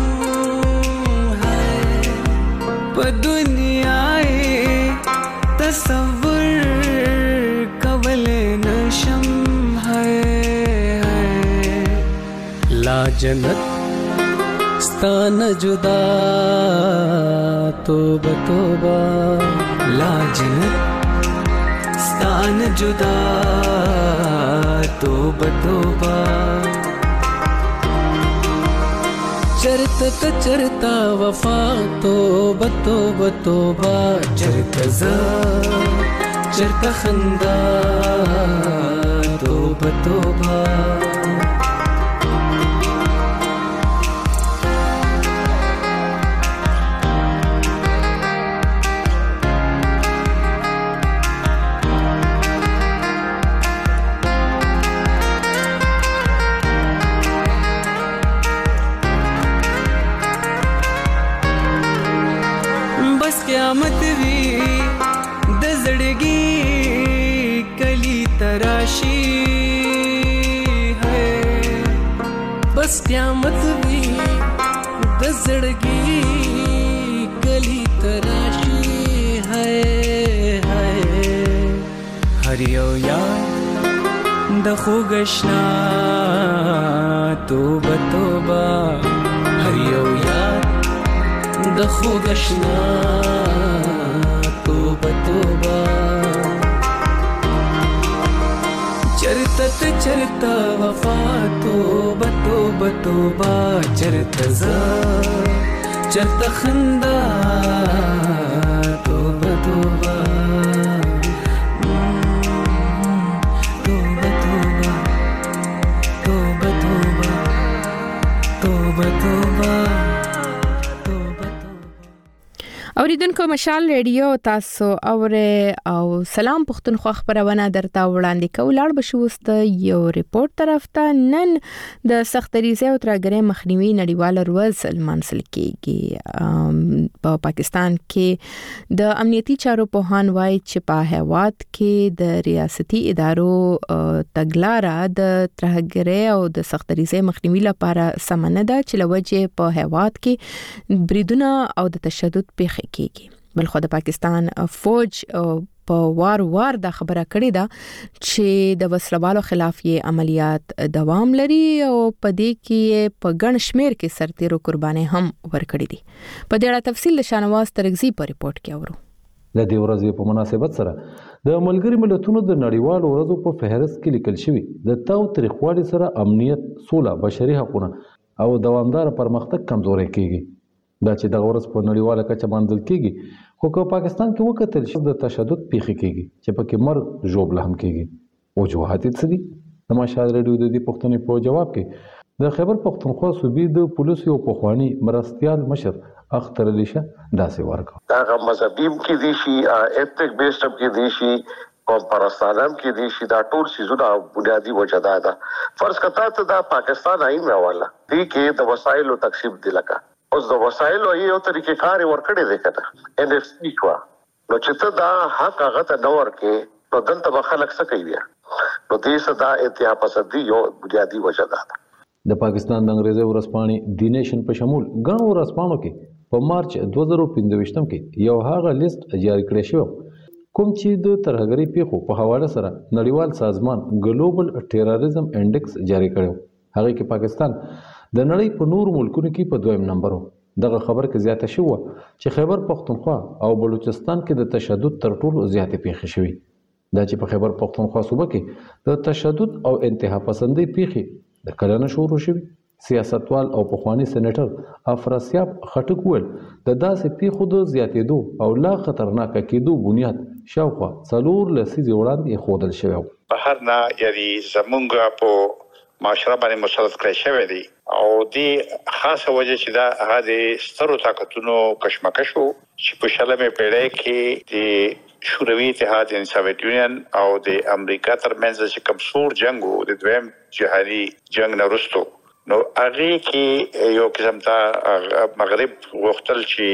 په دنیا یې تصور کولای نشم لا جنت ستان جدا توبه توبه لا جنت ستان جدا توبه توبه چرته چرته وفا توبه توبه توبه چرته ز چرته خندا توبه توبه قیامت وی د زړګي کلی تراشی ہے بس قیامت وی د زړګي کلی تراشی ہے هر یو یاد د خوګشنا توبه توبه هر یو یاد د خوګشنا توبه توبه چرتا وفا توبه توبه توبه چرتا ز چرتا خندا توبه توبه توبه توبه توبه توبه توبه اوریدونکو مشال ریډیو تاسو اوره او سلام پښتونخوا خبرونه درته وړاندې کوي بشوست یو ریپورت طرف ته نن د سختریزه او ترګره مخنیوي نړیوال ورځ المنسل کېږي په پاکستان کې د امنیتي چارو په هان وای چې په هواد کې د ریاستي ادارو تګلارې د ترګره او د سختریزه مخنیوي لپاره سمنه ده چې لوجه په هواد کې بریدونه او د تشدد پیښ کیږي بلخو د پاکستان فوج په وار د خبره کړې ده چې د وسلوالو خلاف یې عملیات دوام لري او په دې کې په ګڼ شمیر کې سرتیرو قرباني هم ورکړې دي په دې اړه تفصیل شانواز ترغزي په ریپورت کې اورو د دې ورځې په مناسبت سره د ملګری ملتونو د نړیوالو ورځو په فهرست کې لیکل شوی د تاو تاریخوالي سره امنیت سوله بشري حقوقونه او دوامدار پرمختګ کمزوري کیږي دا چې د ورځ په نړیواله کچه باندې کېږي خو په پاکستان کې وکتل شو د تشدد پیښې کېږي چې پکې مرګ ژوبله هم کېږي او جوهات څه دي د مشال ریډیو د دې پښتنې په جواب کې د خیبر پښتونخوا صوبې د پولیسو او پخوانی مرستيال مشر اختر علی شاه داسې ورکړ دا مذهبیم کې دي شي ایتنیک بیسډ کې دي شي قوم پرستانم کې دي شي دا ټول سيزونه بنیادی وجه ده فرض کړه ته د پاکستان آئین راواله دي کې د وسایلو تقسیم دي لکه اوس د وسایلو یو طریقې کار ورکړي دي کنه ان اف سی کو نو چې ته دا حق هغه ته نور کې نو دلته به خلک څه کوي نو دې صدا اتحاد پسندي یو بنیادی وجه ده د پاکستان د انګریزي ورځپاڼې دی نیشن په شمول غنو ورځپاڼو کې په مارچ 2015 کې یو هغه لیست جاری کړی شو کوم چې د ترهګری پیښو په حواله سره نړیوال سازمان ګلوبل ټیرریزم انډیکس جاری کړو هغه کې پاکستان د نړۍ په نور ملکونو کې په دویم نمبر دغه خبر کې زیاته شو چې خیبر پښتونخوا او بلوچستان کې د تشدد تر ټولو زیاتې پیښې شوې دا چې په خیبر پښتونخوا صوبه کې د تشدد او انتها پسندۍ پیښې د کلنه شروع شوې سیاستوال او پخوانی سېنیټر افراسیاب خټک ویل د داسې پیښو د زیاتېدو او لا خطرناک کېدو بنیاد شاوخوا 4 لسیزې وړاندې خودل شوی بهر نه یعنی زمونږ په معاشره باندې مسلط کړی شوی دی او دی خاصه وجه چې دا هغه سترو طاقتونو کشمکشو چې په شلمه پیړۍ کې د شوروي اتحاد یعنی سوویت یونین او د امریکا ترمنځ چې کوم سور جنگ وو د دویم جهادي جنگ نه وروسته نو هغه کې یو قسم ته مغرب وختل چې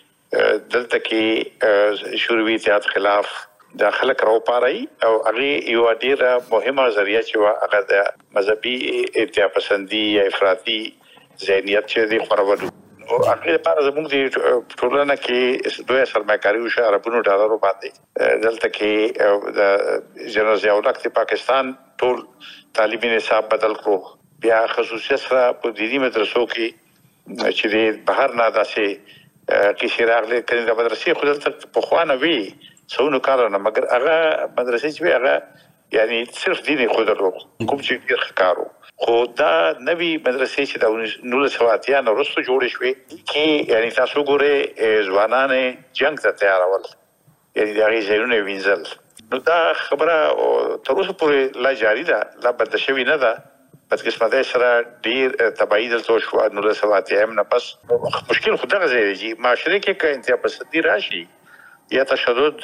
دلته کې شوروي اتحاد خلاف داخله کراو پارای او هغه یو ډیره مهمه ذریعہ چې هغه د مذهبي اتحاد پسندي یا افراطي ذهنیت چې دی خورولو او هغه لپاره زموږ د ټولنه کې دوه سرمایه‌کاري او عربونو ډالرو باندې دلته کې د جنرال ضیاء الحق د پاکستان ټول تعلیمي نصاب بدل کړو بیا خصوصي سره په دینی مدرسو کې چې د بهر نه داسې کې شراغله کړي د مدرسې خو دلته په خوانه وی څونو کارونه مګر هغه مدرسې چې هغه یعنی صرف دیني خو درلو کوم چې ډیر ښکارو خو دا نوی مدرسې چې د 1980 وروسته جوړې شوې کې یعنی تاسو ګوره ځوانان جنگ ته تیارول یعنی دا غي ځایونه وینځل نو دا خبره تر اوسه پورې لا جاری ده لا بد شوی نه ده پس قسمت سره ډیر تبعید دلته شو 1980 نه پس مشکل خدای غزي معاشره کې که انتها پسندي راشي یا تشدد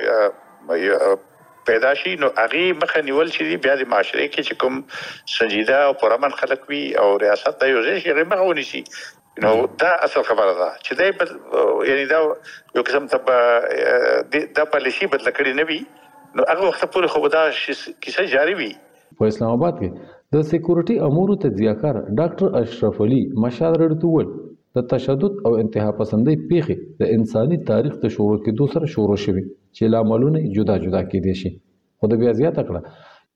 پیدا شي نو هغه مخه نیول شي بیا د معاشره کې چې کوم سنجیده او پرامن خلک وي او ریاست د یو ځای شي هغه مخه ونیسي نو دا اصل خبره ده چې دا یعنی دا یو قسم ته د پالیسي بدل کړي نه وي نو هغه وخت پورې خو دا کیسه جاری وي په اسلام آباد کې د سکیورټي امور تجزیه‌کار ډاکټر اشرف علي مشال رډتول د تشدد او انتها پسندۍ پیښې د انساني تاریخ ته شروع کېدو سره شروع شوې چې لاملونه جدا جدا کېدي شي خو د بیا زیاته کړه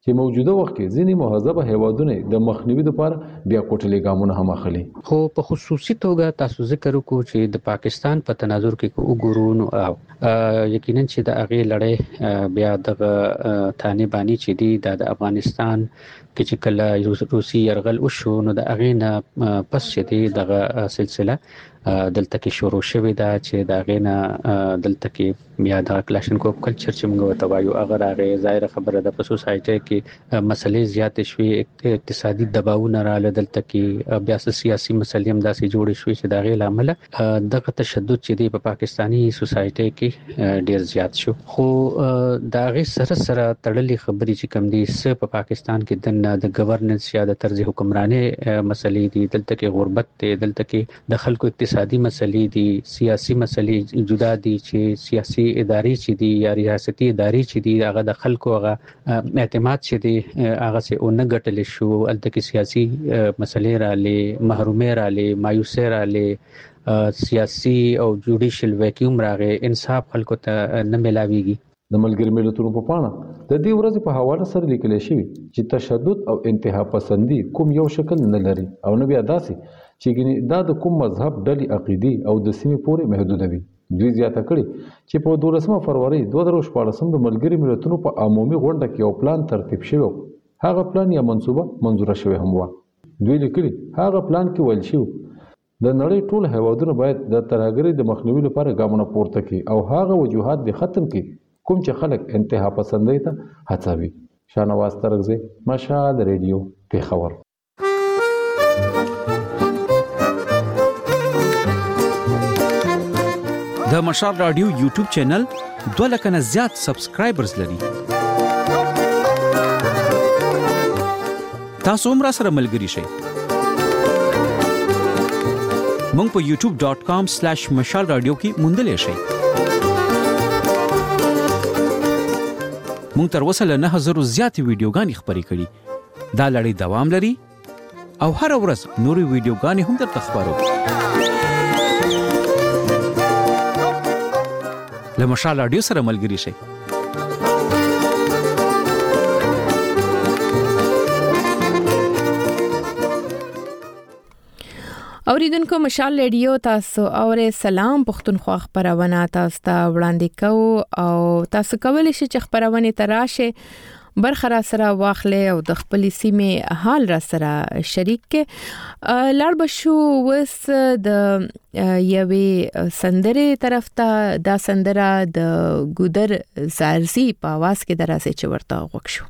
چې موجوده وخت کې ځینې مهذبه هیوادونه د مخنیوي لپاره بیا کوټلې ګامونه هم اخلي. خو په خصوصي توګه تاسو ذکر وکړو چې د پاکستان په تناظر کې وګورو نو یقینا چې د هغه لړۍ بیا د طالبانی چې دی د افغانستان کې چې کله روسي يرغل وشو نو د هغه نه پس چې دی دغه سلسله دلته کې شروع شوې ده چې دا غینه دلته کې بیا د کلاشنکوف کلچر چې موږ وتاوایو هغه هغه ظاهر خبره ده په سوسایټي کې مسلې زیات شوي اقتصادي دباوونه رااله دلته کې بیا سیاسي مسلې هم داسې جوړ شوي چې دا غي عمل دغه تشدد چې دی په پاکستانی سوسایټي کې ډیر زیات شو. خو دا غي سره تړلې خبرې چې کم دي س په پاکستان کې د گورننس یا د طرز حکمراني مسلې دي دلته کې غربت دی دلته کې د خلکو اقتصادي مسلې دي سیاسي مسلې جدا دي چې سیاسي ادارې چې دي یا ریاستي ادارې چې دي هغه د خلکو هغه اعتماد چې دي هغه سه اون غټل شو الته کې سیاسي مسلې را لې محرومه را لې مایوسه را لې سیاسي او جوډیشل ویکیوم راغې انصاف خلکو ته نه ملاويږي. د ملګری ملتونو په پاڼه د دې ورځې په حواله سره لیکل شوی چې تشدد او انتها پسندي کوم یو شکل نه لري او نه بیا داسي چې دا د کوم مذهب ډلې عقيدي او د سیمې پورې محدود وي. دوی زیاته کړي چې په 12 فروری 2014 د ملګری ملتونو په عمومي غونډه کې یو پلان ترتیب شوی هغه پلان یا منصوبه منظوره شوی هم و. دوی لیکلي هغه پلان کې ویل شوی د نړۍ ټول هیوادونه باید د ترهګرۍ د مخنیوي لپاره ګامونه پورته کړي او هغه وجوهات د ختم کړي کوم چې خلک انتها پسندۍ ته هڅوي. شاهنواز ترغزی مشال ریډیو پیښور. د مشال رادیو یوټیوب چینل 2 لک نه زیات سبسکرایبرز لري. تاسو هم را سره ملګري شئ. مونږ په youtube.com/مشال رادیو کې موندلې شئ. مونږ تر اوسه له 9000 زیات ویډیوګانې خپرې کړې. دا لړۍ دوام لري او هر ورځ نورې ویډیوګانې هم درته خبرو. له مشال رادیو سره ملګري شئ. اوریدونکو مشال ریډیو تاسو اورې سلام پښتونخوا خبرونه تاسو ته وړاندې کوو او تاسو کولی شئ چې خبرونه تراشه برخه را سره واخلې او د خپل سیمې حال را سره شریک کې. لاړ بشو وس د یوې سندره طرف ته دا سندره د ګودر زارزي په आवाज کې دراسه چې ورته وښو.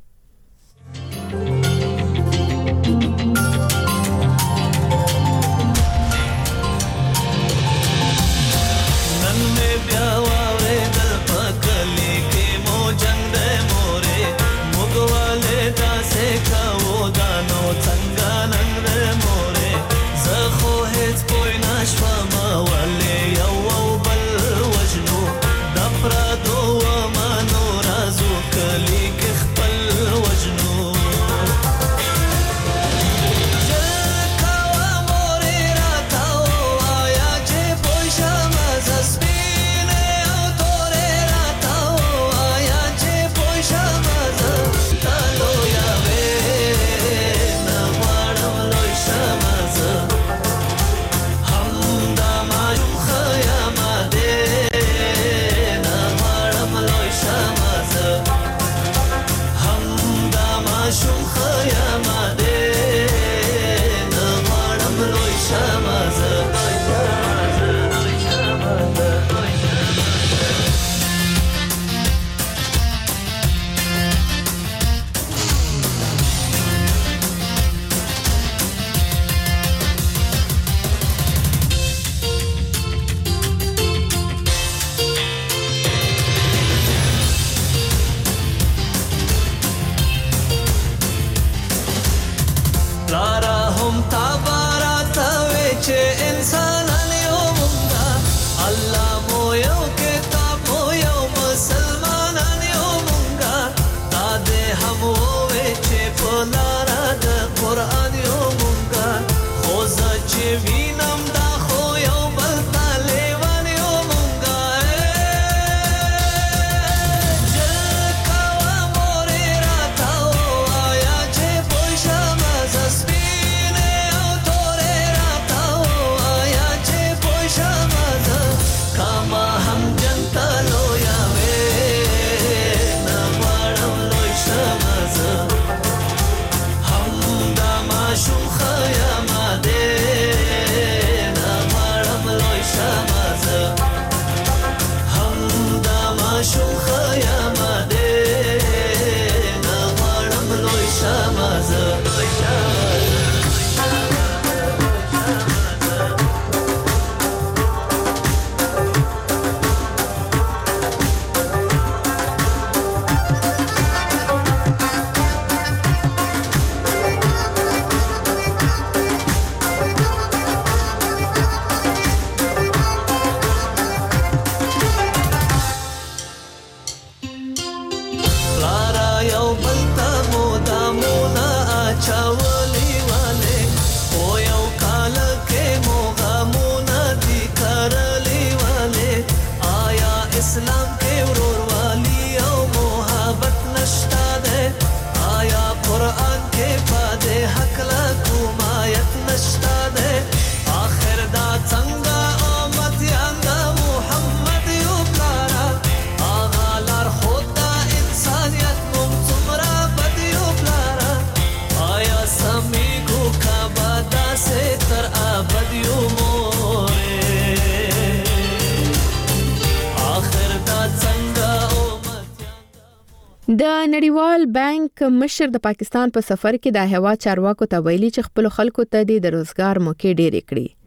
کې پاده حق لا کومایت نشتا ده آخر دا څنګه امت یاندا محمد یو پلارا آغا لار خدا انسانیت مم څومره بد یو پلارا آیا سمې کو کا بادا سے تر ابد یو مورې آخر دا څنګه د نړیوال بانک مشر د پاکستان په سفر کې د هوا چارواکو ته ویلي چې خپل خلکو ته د روزګار موقع ډېرې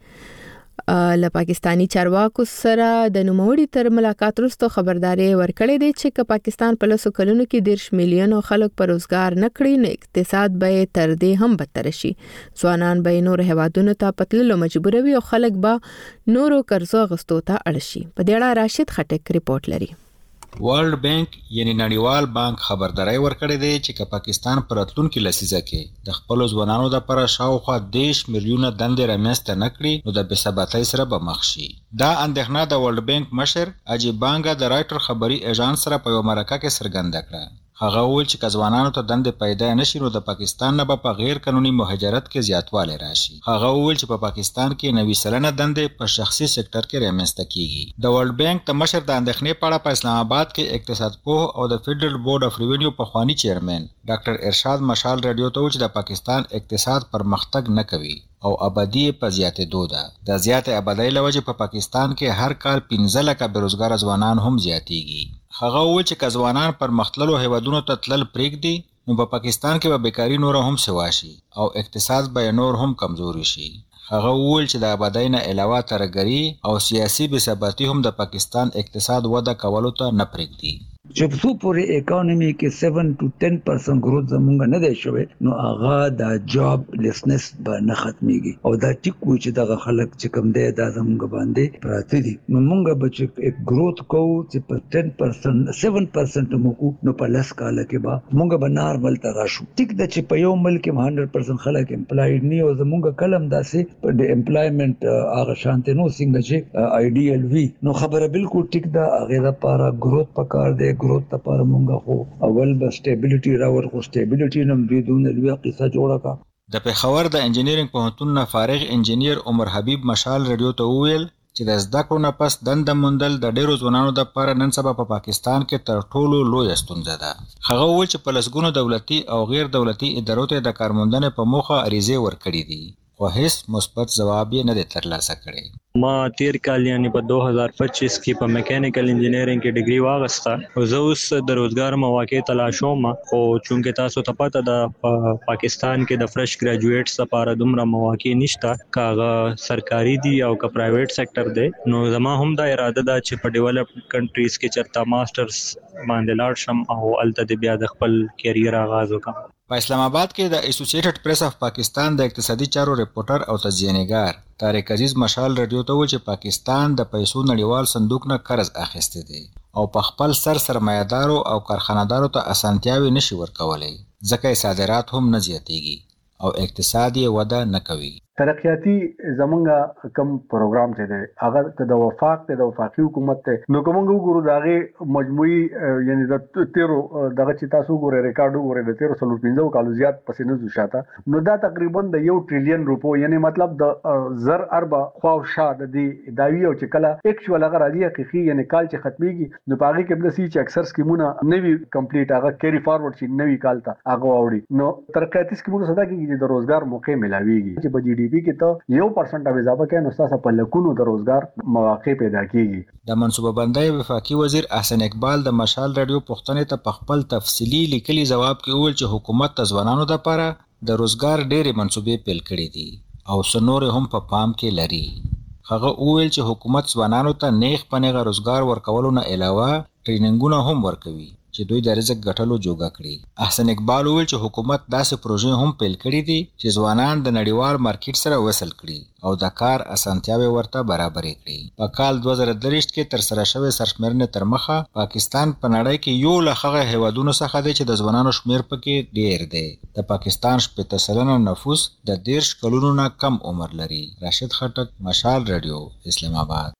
کړي. له پاکستانی چارواکو سره د نوموړي تر ملاقات وروسته خبرداري ورکړې ده چې پاکستان په لسو کلونو کې 10 میلیون خلک په روزګار نه کړي نو اقتصاد به تر دې هم بدتر شي. ځوانان به نور هوادونو ته پتللو مجبور وي او خلک به نورو قرضو غستو ته اړ شي. په دې اړه راشد خټک ریپورت لري. ورلد بانک یعنی نړیوال بانک خبرداري ورکړې ده چې پاکستان پر راتلونکي لسیزه کې د خپل ځوانانو لپاره شاوخوا 10 میلیون دندې رامنځته نکړي نو د بېثباتۍ سره به مخ شي. دا اندېښنه د ورلد بانک مشر اجي بانګا د رائټر خبري ایجانس سره په یو مرکه کې څرګنده کړه. هغه وویل چې ځوانانو ته دندې پیدا نشي نو د پاکستان نه په غیر قانوني مهاجرت کې زیاتوالی راشي. هغه وویل چې په پاکستان کې 90% دندې په شخصي سېکټر کې رامنځته کیږي. د ورلد بانک د مشر د اندېښنې په اړه په اسلام آباد کې اقتصاد پوه او د فدرل بورډ اف ریوینیو پخوانی چیرمن ډاکټر ارشاد مشال رادیو ته وویل چې د پاکستان اقتصاد پرمختګ نه کوي او آبادی په زیاتېدو ده. د زیاتې آبادی له وجې په پاکستان کې هر کال 15 لکه بیروزګار ځوانان هم زیاتېږي. هغه وویل چې ځوانان پر مختللو هیوادونو ته تلل پرېږدي نو په پاکستان کې به بیکاری نور هم سوا شي او اقتصاد به نور هم کمزوري شي. هغه وویل چې د آبادی نه علاوه ترهګري او سیاسي بېثباتي هم د پاکستان اقتصاد وده کولو ته نه پرېږدي. جب څو پورې اکانومي کې 7 to 10% گروث زمونږ نه دی شوی نو هغه د جاب لیسنس به نه ختميږي او دا ټیک وي چې دغه خلک چې کم دی دا زمونږ باندې پراته دي نو مونږ به چې گروث کوو چې په 10% 7% مو نو په لاس کال کې به مونږ به نارمل ته راشو. ټیک د چې په یو ملک 100% خلک امپلایډ نه او زمونږ کلم داسې په د امپلایمنت هغه شانته نو څنګه چې آیډیال وي نو خبره بالکل ټیک ده. هغه لپاره گروث پکار دی گروث لپاره مونږه خو اول به سټیبিলিټي راوړ خو سټیبিলিټي نم بدون لوی قصه جوړه کا. د پیښور د انجینرینګ پوهنتون نه فارغ انجینیر عمر حبیب مشال رادیو ته وویل چې د زده کړو نه پس دنده موندل د ډیرو ځوانانو لپاره نن سبا په پاکستان کې تر ټولو لوی ستونزه ده. هغه وویل چې په لسګونو دولتي او غیر دولتي ادارو ته د کارموندنې په موخه عریضې ورکړې دي خو هیڅ مثبت ځواب یې نه دی ترلاسه کړی. ما تیر کال یعنی په 2025 کې په میکانیکل انجینرینګ کې ډیګري واغسته او زه اوس د روزګار مواقع تلاشوم او چونکه تاسو ته پته ده پاکستان کې د فرش ګریجویټس لپاره دومره مواقع نشته کاغه سرکاري دي او کا پرایویټ سېکټر دی نو زما هم دا اراده ده چې په ډیولپډ کنټریز کې چرته ماسترز باندې لاړ شم او الته بیا د خپل کیریر آغاز وکړم. په اسلام آباد کې د اسوسییټډ پریس اف پاکستان د اقتصادي چارو ریپورټر او تجزیه‌نګار طارق عزیز مشال رادیو ته وویل چې پاکستان د پیسو نړیوال صندوق نه قرض اخیستی دی او په خپل سرمایه‌دارو او کارخانه‌دارو ته اسانتیاوي نشي ورکولای ځکه صادرات هم نه زیاتېږي او اقتصادي وده نه کوي. ترقیاتی زمونږه کم پروګرام چې دی هغه د وفاق د وفاقي حکومت ته نو کومه وګورو داغه مجموعي یعنی د 13 دغه چې تاسو ګورئ ریکارډ وګورئ د 1315 کالو زیات پسې نه زوشاته نو دا تقریبا د 1 ټریلیون روپو یعنی مطلب د زر اربع خواو شاد دی داوی او چې کله اکچوال هغه راځي حقيقي یعنی کال چې ختميږي نو پاغي کې د سی چې اکثر سکیمونه نوی کمپلیټ هغه کیری فارورډ شي نوی کال ته هغه وړي نو ترقیاتی سکیمونه صدا کې د روزګار موقع ملاويږي چې په جی ډي پی کې ته 1% اضافه کوي نو تاسو په لکونو د روزګار مواقع پیدا کیږي. د منصوبه بندۍ وفاقي وزیر احسن اقبال د مشال رادیو پوښتنې ته په خپل تفصیلی لیکلي ځواب کې وویل چې حکومت د ځوانانو لپاره د روزګار ډېرې منصوبې پیل کړې دي او څنور هم په پام کې لري. هغه وویل چې حکومت ځوانانو ته نیغ پنیغه روزګار ورکولو نه علاوه ټریننګونه هم ورکوي چې دوی د رزق ګټلو جوګه کړي. احسن اقبال وویل چې حکومت داسې پروژې هم پیل کړي دي چې ځوانان د نړیوال مارکیټ سره وصل کړي او د کار اسانتیاوې ورته برابرې کړي. په کال 2023 کې تر سره شوی سرشمېرنې تر مخه پاکستان په نړۍ کې یو له هغه هیوادونو څخه دی چې د ځوانانو شمیر پکې ډیر دی. د پاکستان 80% نفوس د 10 کلونو نه کم عمر لري. راشد خټک، مشال رادیو، اسلام آباد.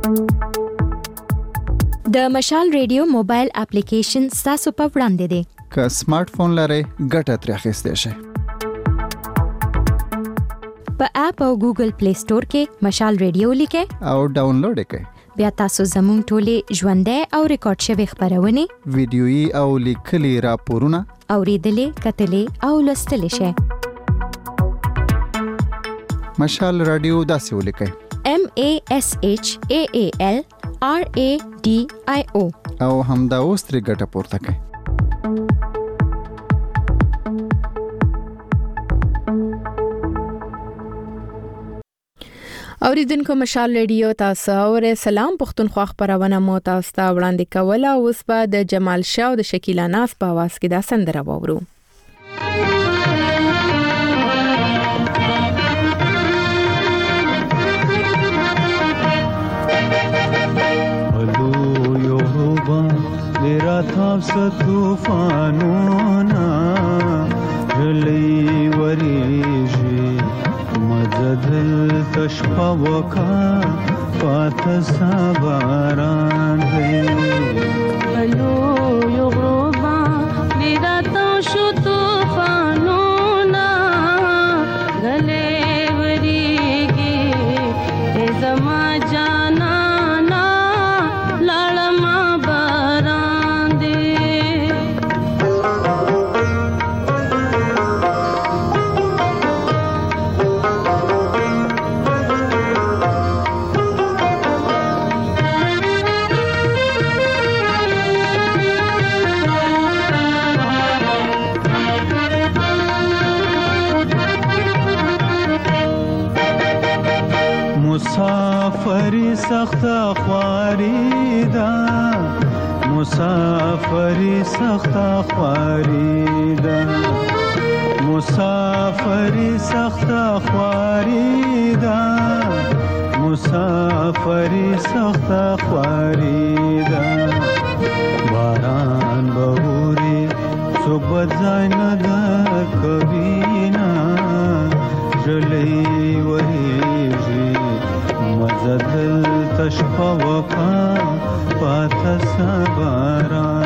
د مشال ریډیو موبایل اپلیکیشن ستاسو په وړاندې دی. که سمارټ فون لرئ ګټه ترې اخیستی شئ. په اپ او ګوګل پلی سٹور کې مشال ریډیو لیکئ او ډاونلوډ یې کړئ. بیا تاسو زموږ ټولې ژوندۍ او ریکارډ شوي خبرونه، ویډیويي او لیکلي راپورونه اوریدلې، کتلې او لوستلې شئ. مشال رادیو داسې ولیکئ: MASHAALRADIO او همدا اوس ترې ګټه پورته کړئ. اوریدونکو مشال ریډیو تاسو اور سلام پښتونخوا خبرونه مو تاسو ته وړاندې کوله. اوس به د جمال شاه او د شکیلا ناز په आवाज کې دا سندره وورو. मेरा था तूफानोना रली वरीजी मजदल तशफा वका पात साबारान है हेलो योगरोबा मेरा तो शु तूफानोना गले वरीगे ए जमा जाना मुसाफरी सख्त ख्वारीदा मुसाफरी सख्त ख्वारीदा मुसाफरी सख्त ख्वारीदा मुसाफरी सख्त ख्वारीदा बारान बहुरी सुबह जान द कबीना जली वही मजदल तशफा वफा पात साबारान